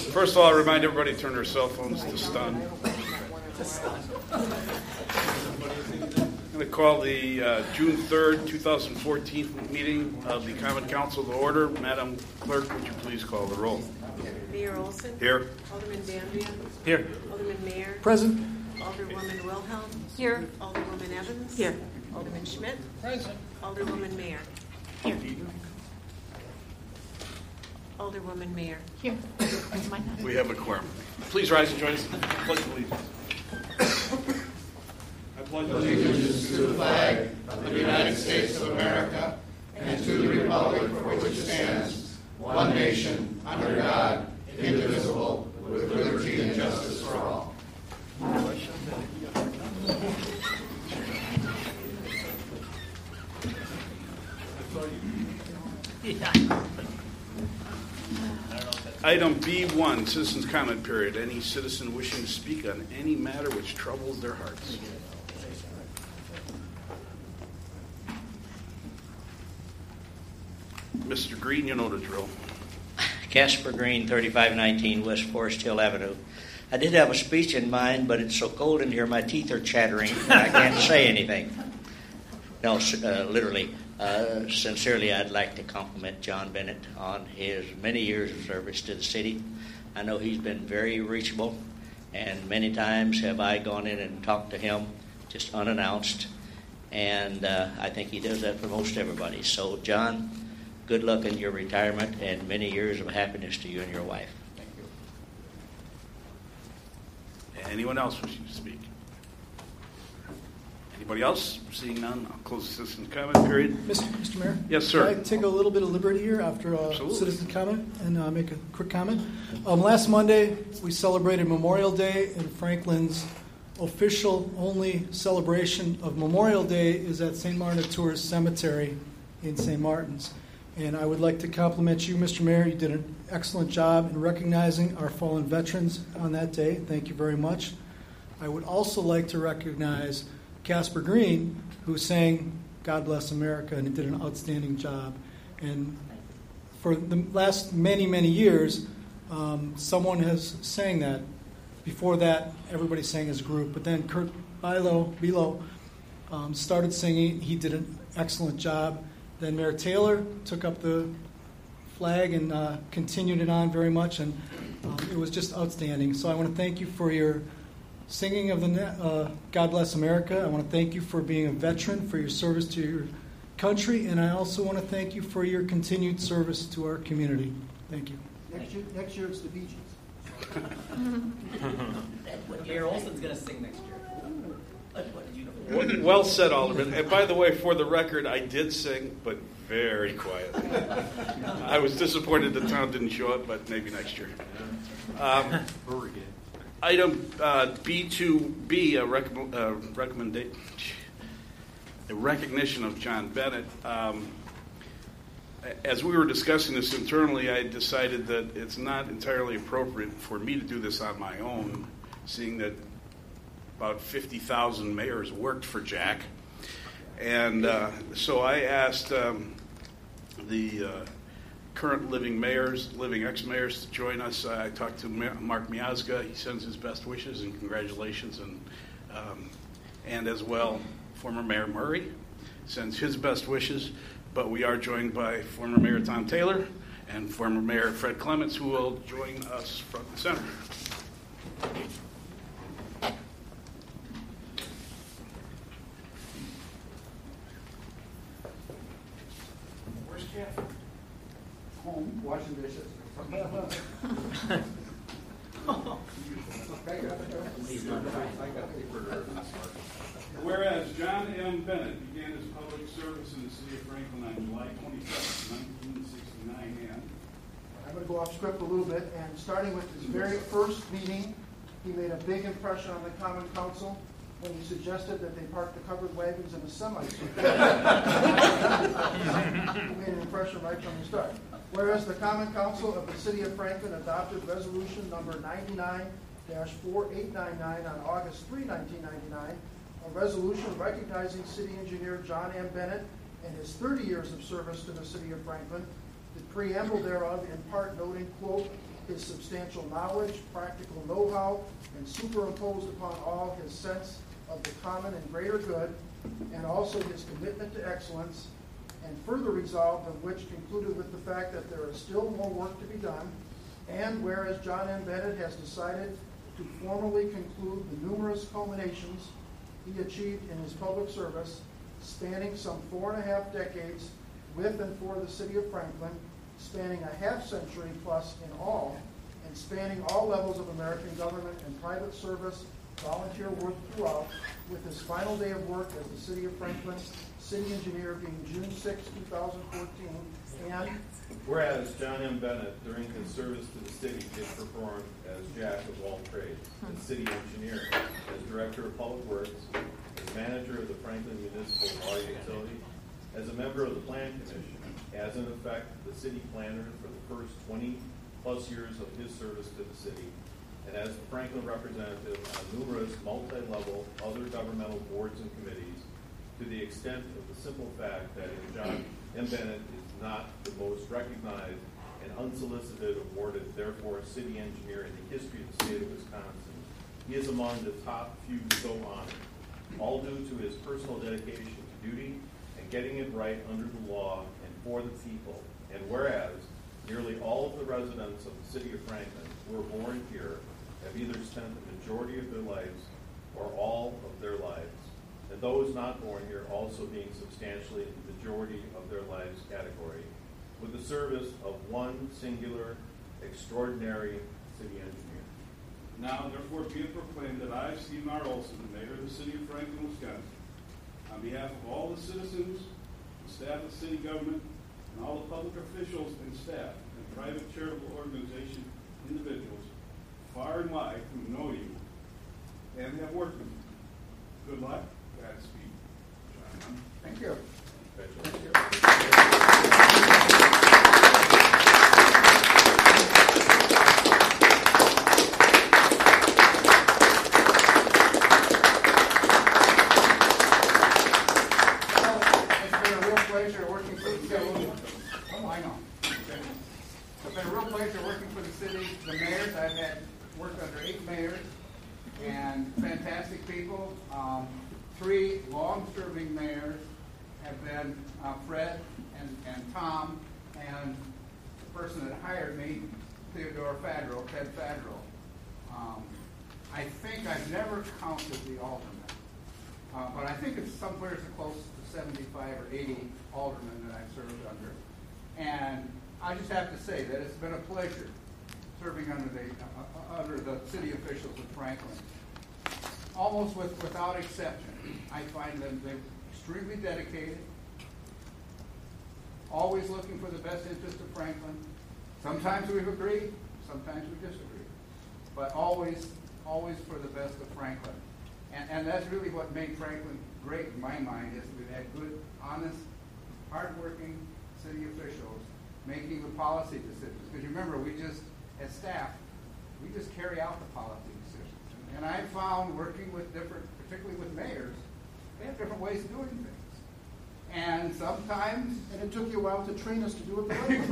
First of all, I remind everybody to turn their cell phones to stun. I'm going to call the June 3rd, 2014 meeting of the Common Council to order. Madam Clerk, would you please call the roll? Mayor Olson. Here. Alderman Danvia. Here. Alderman Mayer. Present. Alderwoman Wilhelm. Here. Alderwoman Evans. Here. Alderman Schmidt. Present. Alderwoman Mayer. Here. Alderwoman Mayer. Here. We have a quorum. Please rise and join us in the Pledge of Allegiance. I pledge allegiance to the flag of the United States of America and to the republic for which it stands, one nation, under God, indivisible, with liberty and justice for all. Item B1, Citizens Comment Period. Any citizen wishing to speak on any matter which troubles their hearts. Mr. Green, you know the drill. Casper Green, 3519 West Forest Hill Avenue. I did have a speech in mind, but it's so cold in here, my teeth are chattering, and I can't say anything. No, literally. Sincerely, I'd like to compliment John Bennett on his many years of service to the city. I know he's been very reachable, and many times have I gone in and talked to him just unannounced, and I think he does that for most everybody. So, John, good luck in your retirement and many years of happiness to you and your wife. Thank you. Anyone else wishing to speak? Anybody else? Seeing none, I'll close the citizen comment period. Mr. Mayor? Yes, sir. Can I take a little bit of liberty here after citizen comment and make a quick comment? Last Monday, we celebrated Memorial Day, and Franklin's official only celebration of Memorial Day is at St. Martin of Tours Cemetery in St. Martin's. And I would like to compliment you, Mr. Mayor. You did an excellent job in recognizing our fallen veterans on that day. Thank you very much. I would also like to recognize Casper Green, who sang God Bless America, and he did an outstanding job. And for the last many, many years, someone has sang that. Before that, everybody sang as a group. But then Kurt Bilo started singing. He did an excellent job. Then Mayor Taylor took up the flag and continued it on very much, and it was just outstanding. So I want to thank you for your singing of the God Bless America. I want to thank you for being a veteran, for your service to your country, and I also want to thank you for your continued service to our community. Thank you. Next year it's the Beaches. Mayor Olson's going to sing next year. What did you know? Well said, Alderman. And by the way, for the record, I did sing, but very quiet. I was disappointed the town didn't show up, but maybe next year. Item B2B, a recognition of John Bennett. As we were discussing this internally, I decided that it's not entirely appropriate for me to do this on my own, seeing that about 50,000 mayors worked for Jack. And so I asked the current living mayors, living ex-mayors to join us. I talked to Mark Miazga. He sends his best wishes and congratulations. And as well, former Mayor Murray sends his best wishes. But we are joined by former Mayor Tom Taylor and former Mayor Fred Clements, who will join us front and center. Where's Kathy? Home, washing dishes. Whereas John M. Bennett began his public service in the city of Franklin on July 27, 1969, and I'm going to go off script a little bit, and starting with his very first meeting, he made a big impression on the Common Council when he suggested that they park the covered wagons in the semi. He made an impression right from the start. Whereas the Common Council of the City of Franklin adopted resolution number 99-4899 on August 3, 1999, a resolution recognizing city engineer John M. Bennett and his 30 years of service to the City of Franklin, the preamble thereof in part noting, quote, his substantial knowledge, practical know-how, and superimposed upon all his sense of the common and greater good, and also his commitment to excellence, and further resolved of which concluded with the fact that there is still more work to be done, and whereas John M. Bennett has decided to formally conclude the numerous culminations he achieved in his public service, spanning some 4.5 decades with and for the city of Franklin, spanning a half-century plus in all, and spanning all levels of American government and private service, volunteer work throughout, with his final day of work as the City of Franklin city engineer being June 6, 2014, and whereas John M. Bennett, during his service to the city, did perform as jack of all trades, as city engineer, as director of public works, as manager of the Franklin Municipal Water Utility, as a member of the Plan Commission, as in effect the city planner for the first 20-plus years of his service to the city, and as the Franklin representative on numerous multi-level other governmental boards and committees, to the extent of the simple fact that John M. Bennett is not the most recognized and unsolicited awarded, therefore, city engineer in the history of the state of Wisconsin. He is among the top few so honored, all due to his personal dedication to duty and getting it right under the law and for the people. And whereas nearly all of the residents of the city of Franklin who were born here have either spent the majority of their lives or all of their lives, and those not born here also being substantially the majority of their lives category, with the service of one singular, extraordinary city engineer. Now, therefore, be it proclaimed that I, Stephen R. Olson, the mayor of the city of Franklin, Wisconsin, on behalf of all the citizens, the staff of the city government, and all the public officials and staff and private charitable organization individuals, far and wide, who know you and have worked with you. Good luck. Godspeed. John. thank you. It's been a real pleasure working for the city. The mayors, I've had worked under 8 mayors and fantastic people. 3 long-serving mayors have been Fred and Tom, and the person that hired me, Theodore Fadro, Ted Fadro. I think I've never counted the aldermen, but I think it's somewhere close to 75 or 80 aldermen that I've served under. And I just have to say that it's been a pleasure serving under the city officials of Franklin. Almost without exception, I find them they're extremely dedicated, always looking for the best interest of Franklin. Sometimes we've agreed, sometimes we disagree, but always for the best of Franklin. And that's really what made Franklin great in my mind, is we've had good, honest, hardworking city officials making the policy decisions. Because you remember, as staff, we just carry out the policy decisions. And I found working with particularly with mayors, they have different ways of doing things. And sometimes... And it took you a while to train us to do it the way.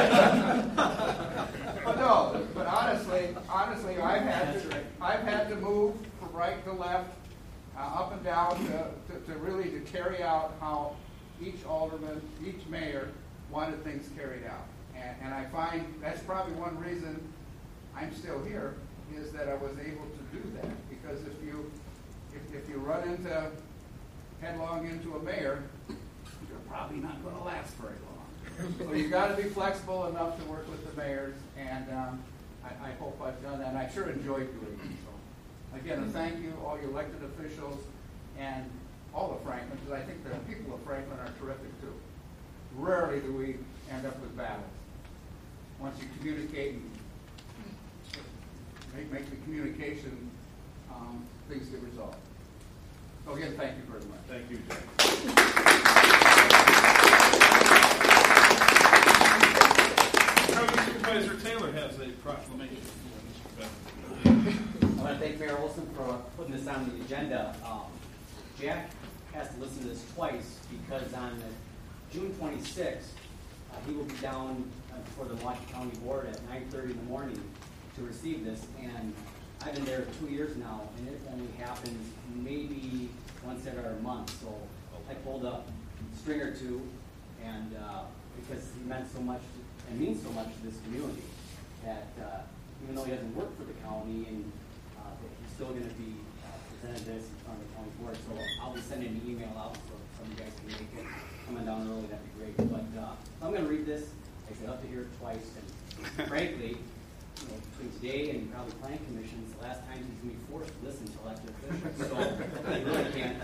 But honestly, I've had to move from right to left, up and down to really carry out how each alderman, each mayor wanted things carried out. And I find that's probably one reason I'm still here, is that I was able to do that. Because if you run headlong into a mayor, you're probably not going to last very long. So you've got to be flexible enough to work with the mayors, and I hope I've done that. And I sure enjoyed doing it. So again, a thank you, all your elected officials, and all of Franklin, because I think the people of Franklin are terrific too. Rarely do we end up with battles. Once you communicate and make the communication, things get resolved. So again, thank you very much. Thank you, Jack. Supervisor Taylor has a proclamation. I want to thank Mayor Olson for putting this on the agenda. Jack has to listen to this twice because on June 26th, he will be down before the Milwaukee County Board at 9:30 in the morning to receive this, and I've been there 2 years now, and it only happens maybe once every other month. So I pulled a string or two, and because he meant so much and means so much to this community, that even though he doesn't work for the county, and that he's still going to be presented this in front of the county board. So I'll be sending an email out so some of you guys can make it. Coming down early, that'd be great. But I'm going to read this. I said up to hear it twice, and frankly, between today and probably planning commissions, the last time he's going to be forced to listen to elected officials. So I really can't.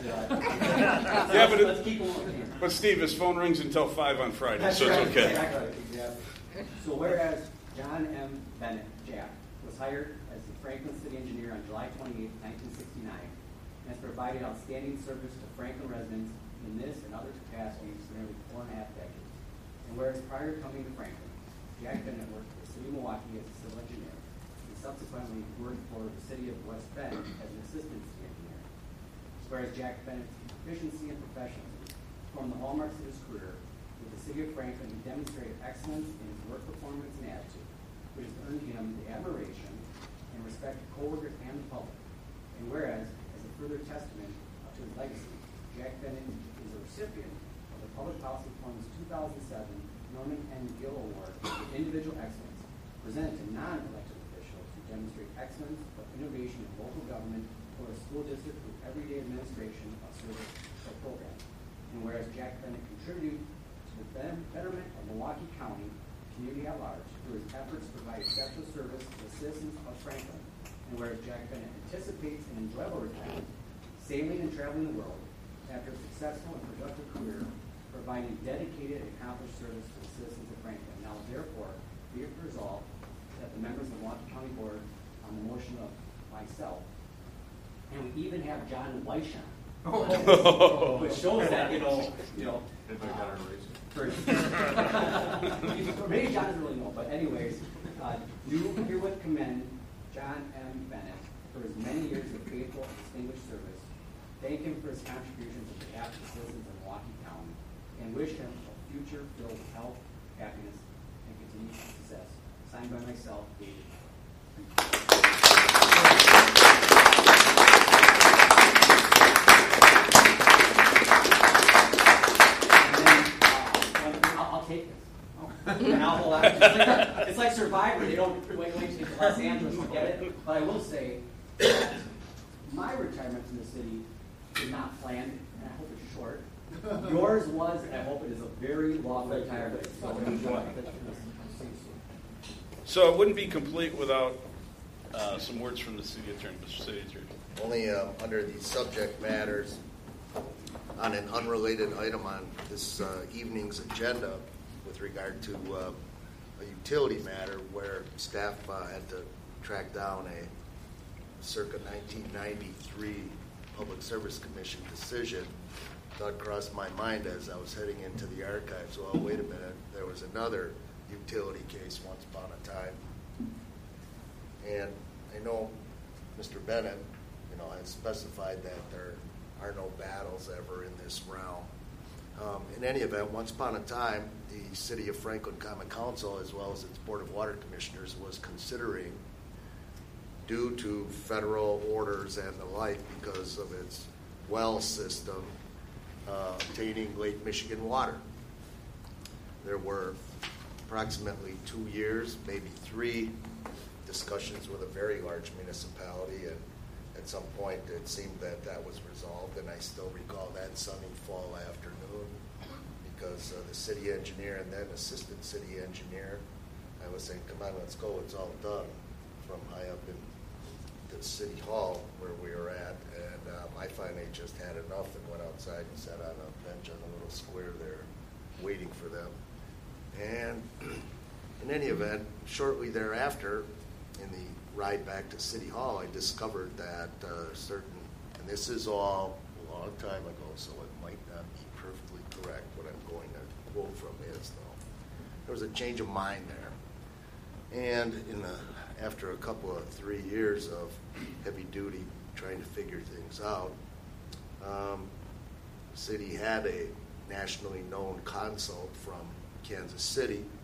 Yeah, but let's keep going. But Steve, his phone rings until 5 on Friday, That's so right. it's okay. Exactly. So whereas John M. Bennett, Jack, was hired as the Franklin City Engineer on July 28, 1969, and has provided outstanding service to Franklin residents in this and other capacities for nearly 4.5 decades. And whereas prior to coming to Franklin, Jack Bennett worked for the City of Milwaukee as a civil engineer, and subsequently worked for the City of West Bend as an assistant city engineer. Whereas Jack Bennett's proficiency and professionalism formed the hallmarks of his career, with the City of Franklin, he demonstrated excellence in his work performance and attitude, which has earned him the admiration and respect of co-workers and the public. And whereas, as a further testament to his legacy, Jack Bennett is a recipient of the Public Policy Forum's 2007 Norman N. Gill Award for Individual Excellence, presented to non-elected officials who demonstrate excellence of innovation in local government or a school district through everyday administration of service or program. And whereas Jack Bennett contributed to the betterment of Milwaukee County community at large through his efforts to provide exceptional service to the citizens of Franklin, and whereas Jack Bennett anticipates an enjoyable retirement, sailing and traveling the world after a successful and productive career, providing dedicated and accomplished service to the citizens of Franklin. Now, therefore, be it resolved that the members of the Milwaukee County Board, on the motion of myself, and we even have John Weishon, which shows that maybe John doesn't really know, but anyways, do herewith commend John M. Bennett for his many years of faithful and distinguished service. Thank him for his contributions on behalf of the citizens of Milwaukee County, and wish him a future filled with health, happiness, and continued success. Signed by myself, David. I'll take this. And I'll hold on. It's like Survivor. They don't wait to get to Los Angeles to get it. But I will say that my retirement from the city is not planned, and I hope it's short. Yours was, and I hope it is a very long retirement. So enjoy. So it wouldn't be complete without some words from the city attorney, Mr. City Attorney. Only under the subject matters on an unrelated item on this evening's agenda with regard to a utility matter where staff had to track down a circa 1993 Public Service Commission decision. Thought crossed my mind as I was heading into the archives, well, wait a minute, there was another utility case once upon a time. And I know Mr. Bennett, has specified that there are no battles ever in this realm. In any event, once upon a time, the City of Franklin Common Council, as well as its Board of Water Commissioners, was considering, due to federal orders and the like, because of its well system, obtaining Lake Michigan water. There were approximately 2 years, maybe 3, discussions with a very large municipality, and at some point it seemed that that was resolved, and I still recall that sunny fall afternoon because the city engineer and then assistant city engineer, I was saying, come on, let's go, it's all done, from high up in the city hall where we were at, and I finally just had enough and went outside and sat on a bench on a little square there waiting for them. And in any event, shortly thereafter, in the ride back to City Hall, I discovered that certain, and this is all a long time ago, so it might not be perfectly correct. What I'm going to quote from is, though, there was a change of mind there. And after a couple of 3 years of heavy duty trying to figure things out, the city had a nationally known consult from Kansas City,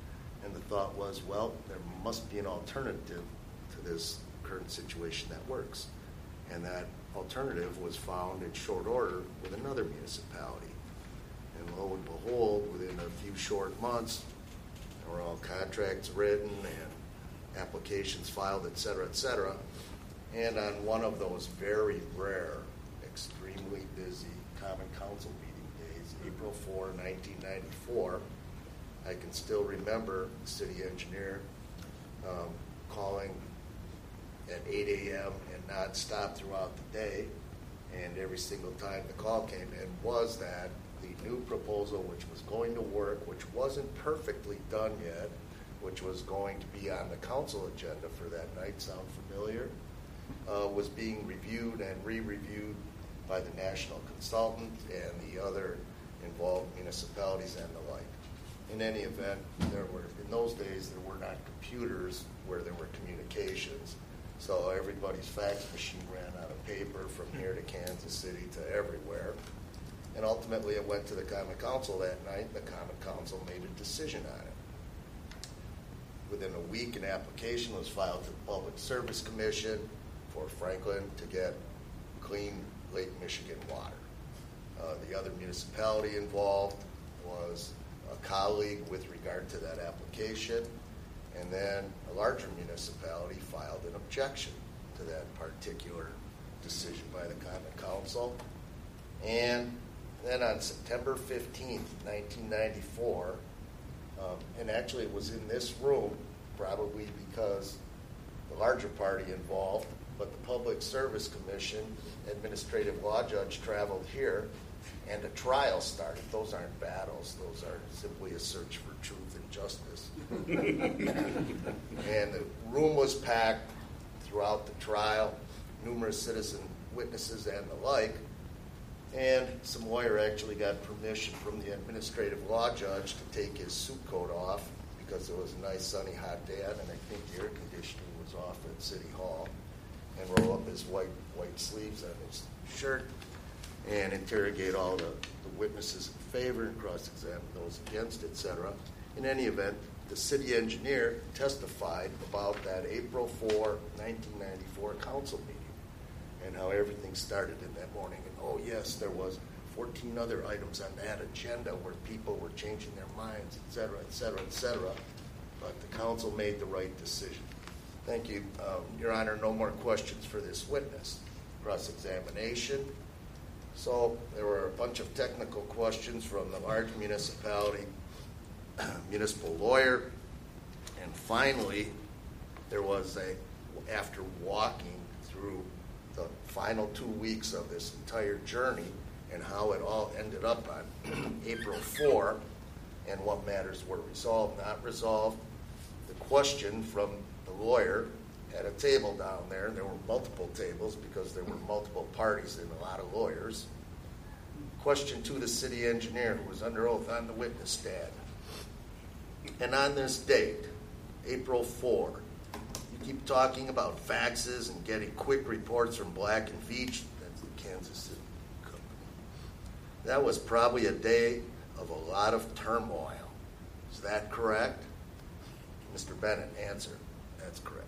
And the thought was, well, there must be an alternative to this current situation that works. And that alternative was found in short order with another municipality. And lo and behold, within a few short months, there were all contracts written and applications filed, et cetera, et cetera. And on one of those very rare, extremely busy Common Council meeting days, April 4, 1994, I can still remember the city engineer calling at 8 a.m. and nonstop throughout the day. And every single time the call came in was that the new proposal, which was going to work, which wasn't perfectly done yet, which was going to be on the council agenda for that night, sound familiar, was being reviewed and re-reviewed by the national consultant and the other involved municipalities and the like. In any event, in those days there were not computers where there were communications, so everybody's fax machine ran out of paper from here to Kansas City to everywhere. And ultimately it went to the Common Council that night. The Common Council made a decision on it. Within a week, an application was filed to the Public Service Commission for Franklin to get clean Lake Michigan water. The other municipality involved was a colleague with regard to that application, and then a larger municipality filed an objection to that particular decision by the Common Council. And then on September 15th, 1994, and actually it was in this room, probably because the larger party involved, but the Public Service Commission administrative law judge traveled here, and a trial started. Those aren't battles. Those are simply a search for truth and justice. And the room was packed throughout the trial, numerous citizen witnesses and the like. And some lawyer actually got permission from the administrative law judge to take his suit coat off because it was a nice sunny hot day out, and I think the air conditioning was off at City Hall, and roll up his white sleeves on his shirt and interrogate all the witnesses in favor and cross-examine those against, etc. In any event, the city engineer testified about that April 4, 1994 council meeting and how everything started in that morning. And oh yes, there was 14 other items on that agenda where people were changing their minds, etc., etc., etc. But the council made the right decision. Thank you. Your Honor, no more questions for this witness. Cross-examination. So there were a bunch of technical questions from the large municipality, municipal lawyer, and finally there was after walking through the final 2 weeks of this entire journey and how it all ended up on April 4 and what matters were resolved, not resolved, the question from the lawyer at a table down there. There were multiple tables because there were multiple parties and a lot of lawyers. Question to the city engineer who was under oath on the witness stand. And on this date, April 4, you keep talking about faxes and getting quick reports from Black & Veatch. That's the Kansas City company. That was probably a day of a lot of turmoil. Is that correct? Mr. Bennett, answer. That's correct.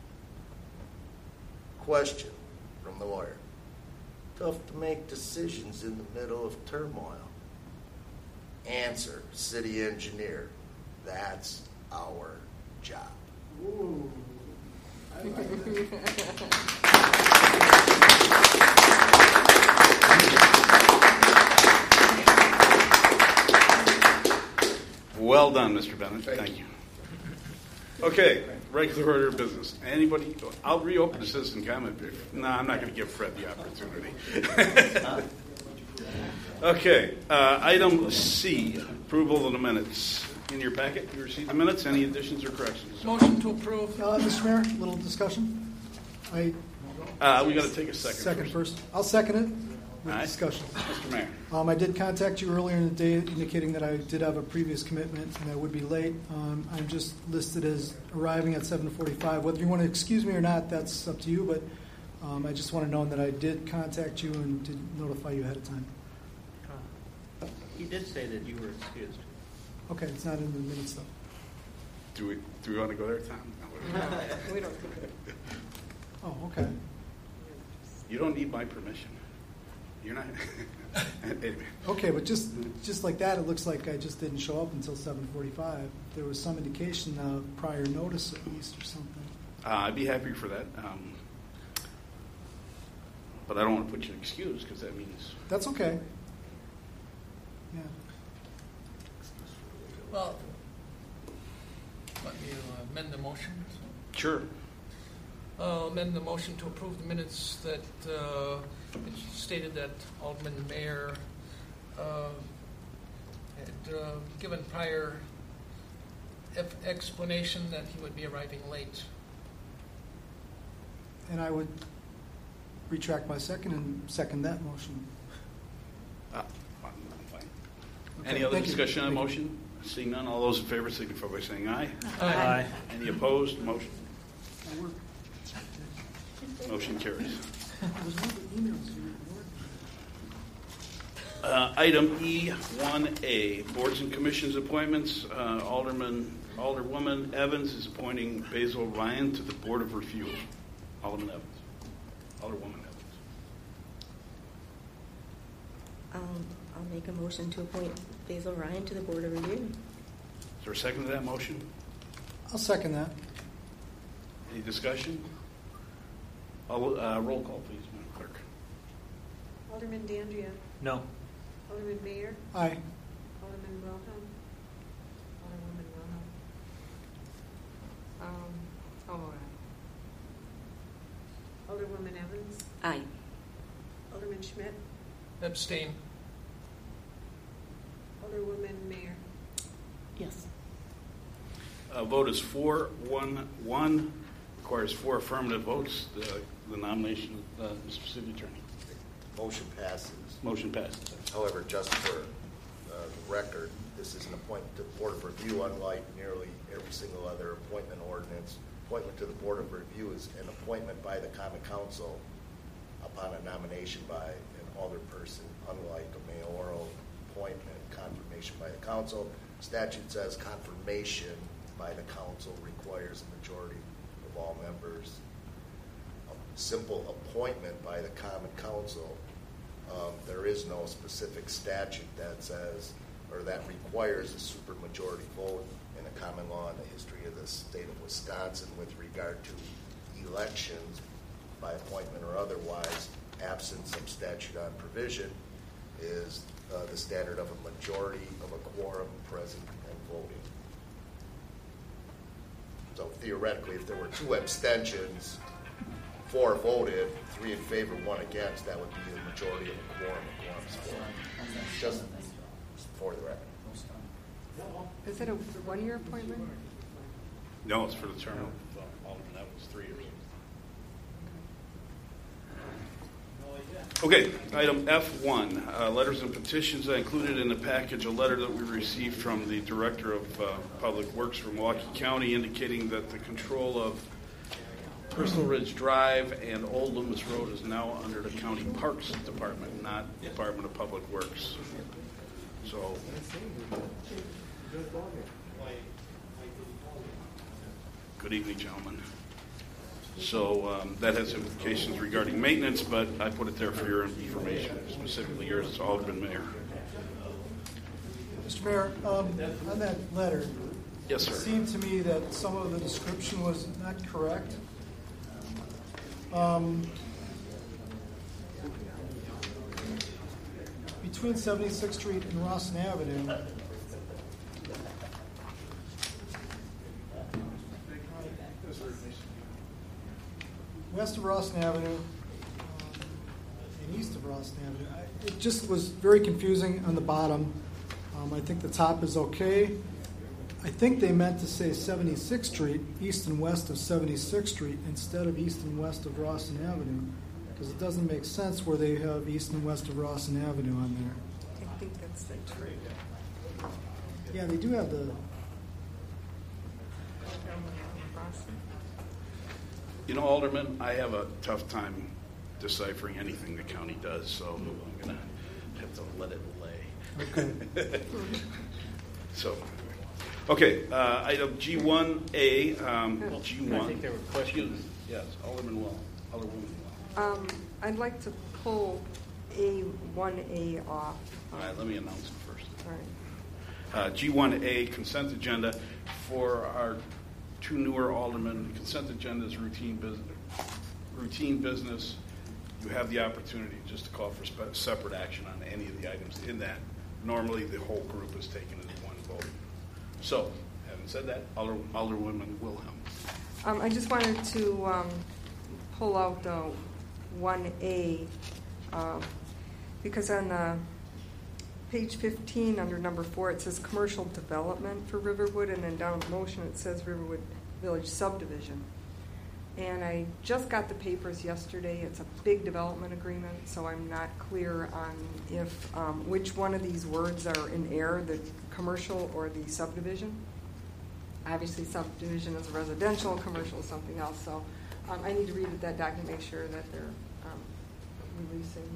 Question from the lawyer. Tough to make decisions in the middle of turmoil. Answer, city engineer. That's our job. Ooh, I like that. Well done, Mr. Bennett. Thank you. Okay, regular order of business. Anybody? I'll reopen the citizen comment period. No, I'm not going to give Fred the opportunity. Okay, item C, approval of the minutes. In your packet, you received the minutes. Any additions or corrections? Motion to approve. Mr. Mayor, a little discussion. We got to take a second first. I'll second it with All right. discussion. Mr. Mayor. I did contact you earlier in the day indicating that I did have a previous commitment and I would be late. I'm just listed as arriving at 7:45. Whether you want to excuse me or not, that's up to you, but I just want to know that I did contact you and did notify you ahead of time. You did say that you were excused. Okay, it's not in the minutes though. Do we want to go there, Tom? No. We don't. Oh, okay. You don't need my permission. You're not. Anyway. Okay, but just like that, it looks like I just didn't show up until 7:45. There was some indication prior notice at least or something. I'd be happy for that. But I don't want to put you in excuse because that means. That's okay. Yeah. Well, let me amend the motion. Sure. Amend the motion to approve the minutes that it stated that Alderman Mayer had given prior explanation that he would be arriving late. And I would retract my second and second that motion. I'm fine. Okay, Any other thank you. discussion on the Thank you. motion? Seeing none, all those in favor signify by saying aye. Aye. Any opposed? Motion carries. Item E1A, Boards and Commissions appointments. Alderwoman Evans is appointing Basil Ryan to the Board of Review. Alderwoman Evans. I'll make a motion to appoint Basil Ryan to the Board of Review. Is there a second to that motion? I'll second that. Any discussion? Roll call, please, Madam Clerk. Alderman Dandria. No. Alderman Mayer. Aye. Alderman Wilhelm. Alderwoman Wilhelm. Alderwoman Evans. Aye. Alderman Schmidt. Abstain. Alderwoman Mayer. Yes. Vote is 4-1-1. Requires 4 affirmative votes. The nomination of Mr. City Attorney. Motion passes. Motion passes. However, just for the record, this is an appointment to the Board of Review, unlike nearly every single other appointment ordinance. Appointment to the Board of Review is an appointment by the Common Council upon a nomination by an alderperson, unlike a mayoral appointment, confirmation by the council. Statute says confirmation by the council requires a majority of all members. A simple appointment by the Common Council, there is no specific statute that says or that requires a supermajority vote in a common law in the history of the state of Wisconsin with regard to elections by appointment or otherwise, absent some statute on provision, is the standard of a majority of a quorum present and voting. So theoretically, if there were 2 abstentions, 4 voted, 3 in favor, 1 against, that would be the majority of a quorum. Just for the record. Is it a one-year appointment? No, it's for the term of Alderman Evans, 3 years. Okay, item F1, letters and petitions. I included in the package a letter that we received from the Director of Public Works from Milwaukee County indicating that the control of Crystal Ridge Drive and Old Loomis Road is now under the County Parks Department, not Department of Public Works. So, good evening, gentlemen. So that has implications regarding maintenance, but I put it there for your information, specifically yours as Alderman Mayer. Mr. Mayor, on that letter, Yes, sir. it seemed to me that some of the description was not correct. Between 76th Street and Rawson Avenue, west of Rawson Avenue and east of Rawson Avenue, it just was very confusing on the bottom. I think the top is okay. I think they meant to say 76th Street, east and west of 76th Street, instead of east and west of Rawson Avenue, because it doesn't make sense where they have east and west of Rawson Avenue on there. I think that's the tree. Yeah, they do have the... You know, Alderman, I have a tough time deciphering anything the county does, so I'm going to have to let it lay. Okay. So, Okay, item G1A. G1. I think there were questions. Yes, Alderwoman Well. I'd like to pull A1A off. All right, let me announce it first. All right. G1A, consent agenda for our two newer aldermen. Consent agenda is routine business. You have the opportunity just to call for separate action on any of the items in that. Normally, the whole group is taken as one vote. So, having said that, Alderwoman Wilhelm. I just wanted to pull out 1A because on page 15 under number 4 it says commercial development for Riverwood, and then down the motion it says Riverwood Village subdivision. And I just got the papers yesterday. It's a big development agreement, so I'm not clear on if which one of these words are in error, the commercial or the subdivision. Obviously, subdivision is residential, commercial is something else. So I need to read that document, make sure that they're releasing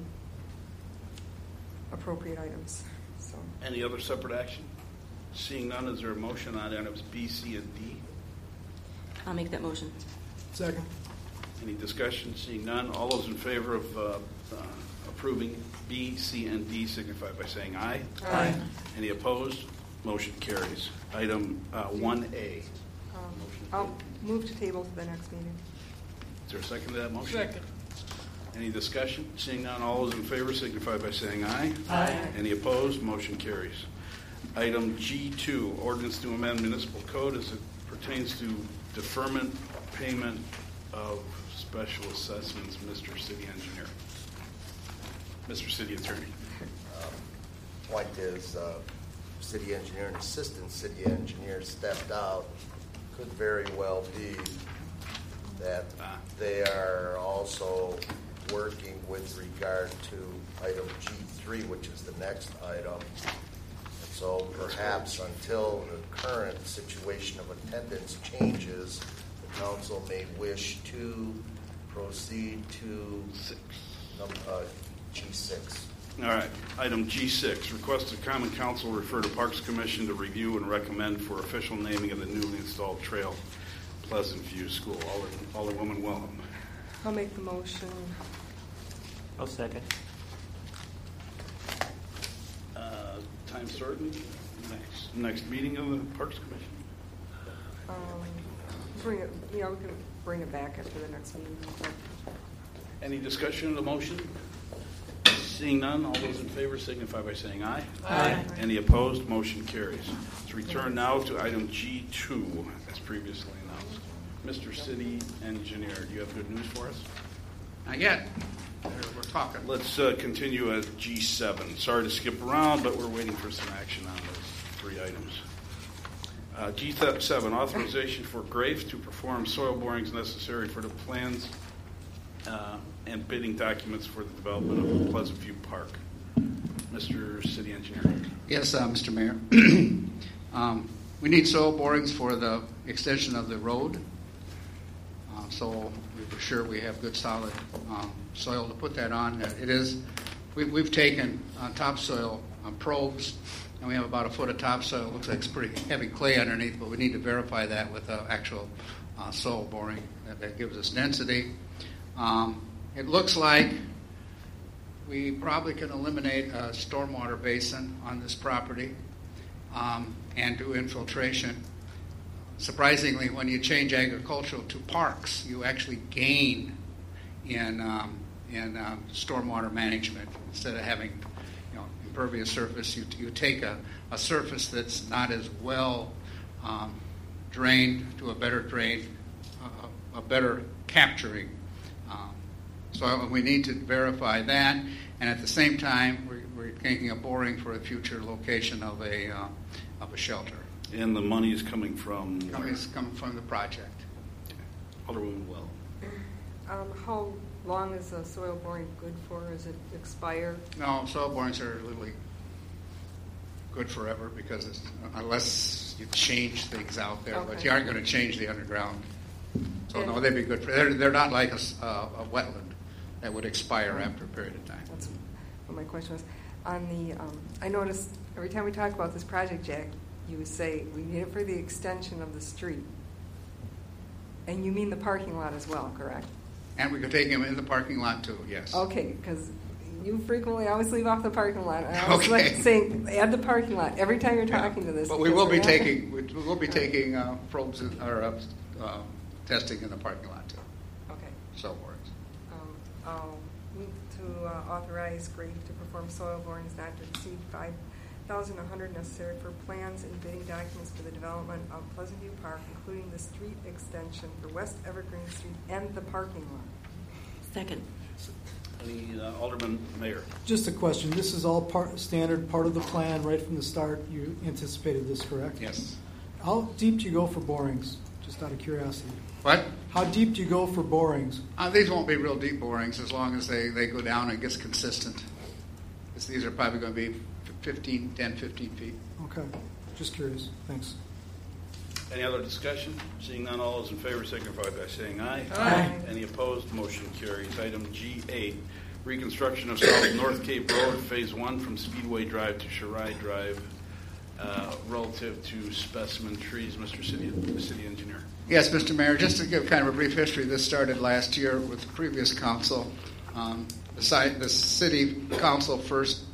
appropriate items. So. Any other separate action? Seeing none, is there a motion on items B, C, and D? I'll make that motion. Second. Any discussion? Seeing none, all those in favor of approving B, C, and D signify by saying aye. Aye. Any opposed? Motion carries. Item 1A. I'll move to table to the next meeting. Is there a second to that motion? Second. Any discussion? Seeing none, all those in favor signify by saying aye. Aye. Any opposed? Motion carries. Item G2, ordinance to amend municipal code as it pertains to deferment payment of special assessments. Mr. City Engineer. Mr. City Attorney. Point is, city engineer and assistant city engineer stepped out. Could very well be that they are also working with regard to item G3, which is the next item. And so perhaps until the current situation of attendance changes, the council may wish to proceed to G6. All right. Item G6, request the Common Council refer to Parks Commission to review and recommend for official naming of the newly installed trail, Pleasant View School. Alderwoman Wilhelm. I'll make the motion. I'll second. Time certain? Next meeting of the Parks Commission? Bring it. Yeah, we can bring it back after the next meeting. Any discussion of the motion? Seeing none, all those in favor signify by saying aye. Aye. Any opposed? Motion carries. Let's return now to item G2, as previously announced. Mr. City Engineer, do you have good news for us? Not yet. We're talking. Let's continue at G7. Sorry to skip around, but we're waiting for some action on those three items. G7, authorization for Grafe to perform soil borings necessary for the plans and bidding documents for the development of Pleasant View Park. Mr. City Engineer. Yes, Mr. Mayor. We need soil borings for the extension of the road. So we're sure we have good solid soil to put that on. We've taken topsoil probes, and we have about a foot of topsoil. It looks like it's pretty heavy clay underneath, but we need to verify that with actual soil boring that gives us density. It looks like we probably can eliminate a stormwater basin on this property and do infiltration. Surprisingly, when you change agricultural to parks, you actually gain in stormwater management. Instead of having impervious surface, you take a surface that's not as well drained to a better drain, a better capturing. So we need to verify that, and at the same time, we're making a boring for a future location of a shelter. And the money is coming from? It's coming from the project. Alderwoman Well. How long is the soil boring good for? Is it expired? No, soil borings are literally good forever because unless you change things out there, but you aren't going to change the underground. So no, they'd be good for. They're not like a wetland that would expire after a period of time. That's what my question was. On the, I noticed every time we talk about this project, Jack, you say we need it for the extension of the street. And you mean the parking lot as well, correct? And we could take him in the parking lot too, yes. Okay, because you frequently always leave off the parking lot. I always Okay. like saying add the parking lot every time you're talking to this. But we will be taking probes or testing in the parking lot too. Okay. So works. I'll move to authorize Grady to perform soil borings not to exceed 5,100 necessary for plans and bidding documents for the development of Pleasant View Park, including the street extension for West Evergreen Street and the parking lot. Second. Any Alderman Mayor? Just a question. This is all standard part of the plan right from the start. You anticipated this, correct? Yes. How deep do you go for borings? Just out of curiosity. What? How deep do you go for borings? These won't be real deep borings as long as they go down and it gets consistent. These are probably going to be 10, 15 feet. Okay. Just curious. Thanks. Any other discussion? Seeing none, all those in favor signify by saying aye. Aye. Any opposed? Motion carries. Item G8, reconstruction of South North Cape Road, Phase 1 from Speedway Drive to Shirai Drive, relative to specimen trees. Mr. City Engineer. Yes, Mr. Mayor, just to give kind of a brief history, this started last year with the previous council. The city council first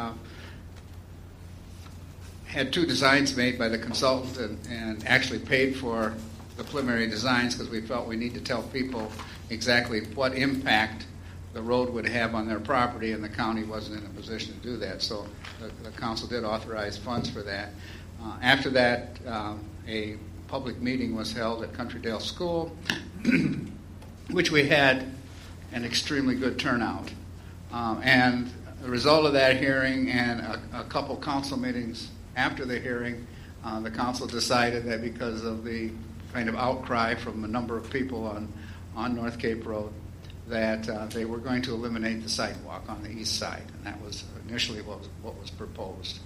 had two designs made by the consultant and actually paid for the preliminary designs because we felt we need to tell people exactly what impact the road would have on their property, and the county wasn't in a position to do that. So the council did authorize funds for that. After that, a public meeting was held at Countrydale School, which we had an extremely good turnout. And the result of that hearing and a couple council meetings after the hearing, the council decided that because of the kind of outcry from a number of people on North Cape Road, that they were going to eliminate the sidewalk on the east side, and that was initially what was proposed,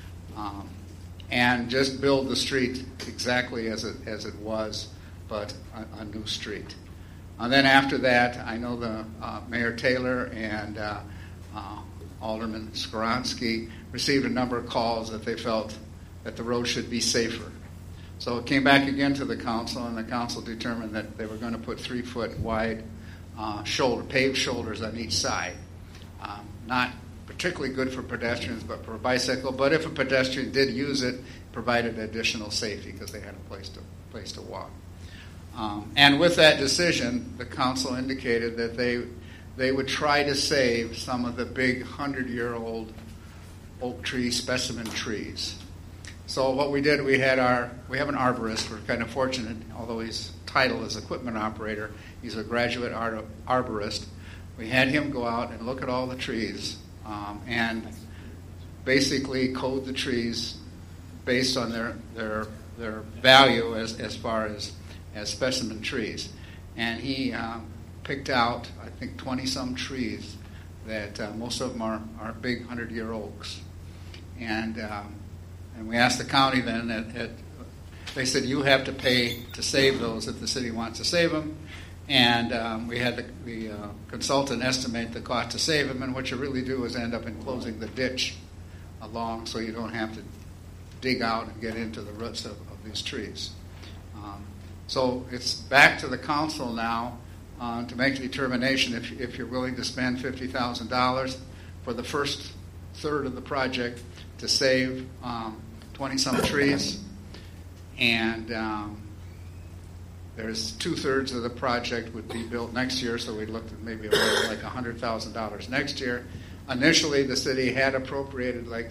and just build the street exactly as it was, but a new street. And then after that, I know the Mayor Taylor and Alderman Skoronsky received a number of calls that they felt that the road should be safer. So it came back again to the council, and the council determined that they were going to put 3-foot wide paved shoulders on each side. Not particularly good for pedestrians, but for a bicycle. But if a pedestrian did use it, provided additional safety because they had a place to walk. And with that decision, the council indicated that they would try to save some of the big 100-year-old oak tree specimen trees. So what we did, we have an arborist. We're kind of fortunate, although his title is equipment operator. He's a graduate arborist. We had him go out and look at all the trees and basically code the trees based on their value as far as specimen trees. And he picked out, I think, 20-some trees that most of them are big 100-year oaks. And we asked the county then that they said, you have to pay to save those if the city wants to save them. And we had the consultant estimate the cost to save them, and what you really do is end up enclosing the ditch along so you don't have to dig out and get into the roots of these trees. So it's back to the council now to make a determination if you're willing to spend $50,000 for the first third of the project to save 20-some trees. And there's 2/3 of the project would be built next year, so we looked at maybe like $100,000 next year. Initially, the city had appropriated like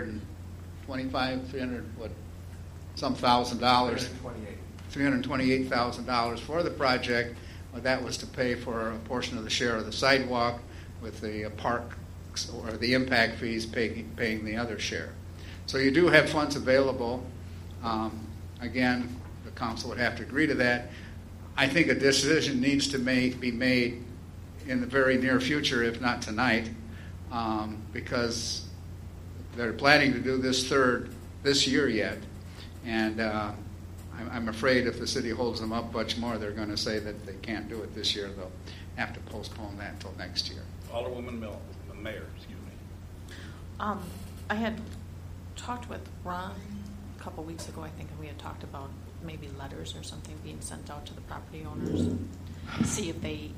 $328,000 for the project. Well, that was to pay for a portion of the share of the sidewalk, with the park or the impact fees paying the other share. So you do have funds available. Again, the council would have to agree to that. I think a decision needs to be made in the very near future, if not tonight, because they're planning to do this third this year yet. And I'm afraid if the city holds them up much more, they're going to say that they can't do it this year. They'll have to postpone that until next year. Alderwoman Mayor, excuse me. I had talked with Ron a couple weeks ago, I think, and we had talked about maybe letters or something being sent out to the property owners, see if they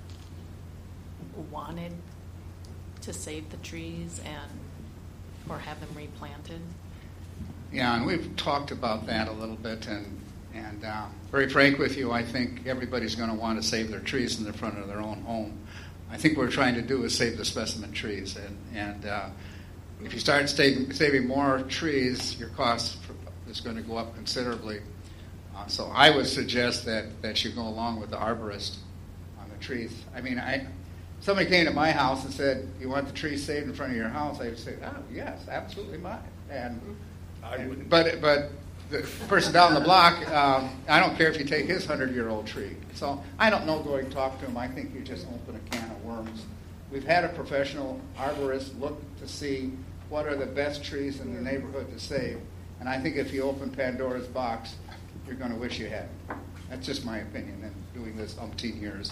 wanted to save the trees or have them replanted. Yeah, and we've talked about that a little bit, and very frank with you, I think everybody's going to want to save their trees in the front of their own home. I think what we're trying to do is save the specimen trees, and if you start saving more trees, your cost is going to go up considerably. So I would suggest that you go along with the arborist on the trees. I mean, somebody came to my house and said, "You want the trees saved in front of your house?" I would say, "Oh, yes, absolutely mine." But the person down the block, I don't care if you take his 100-year-old tree. So I don't know, going to talk to him. I think you just open a can of worms. We've had a professional arborist look to see what are the best trees in the neighborhood to save. And I think if you open Pandora's box, you're going to wish you hadn't. That's just my opinion in doing this umpteen years.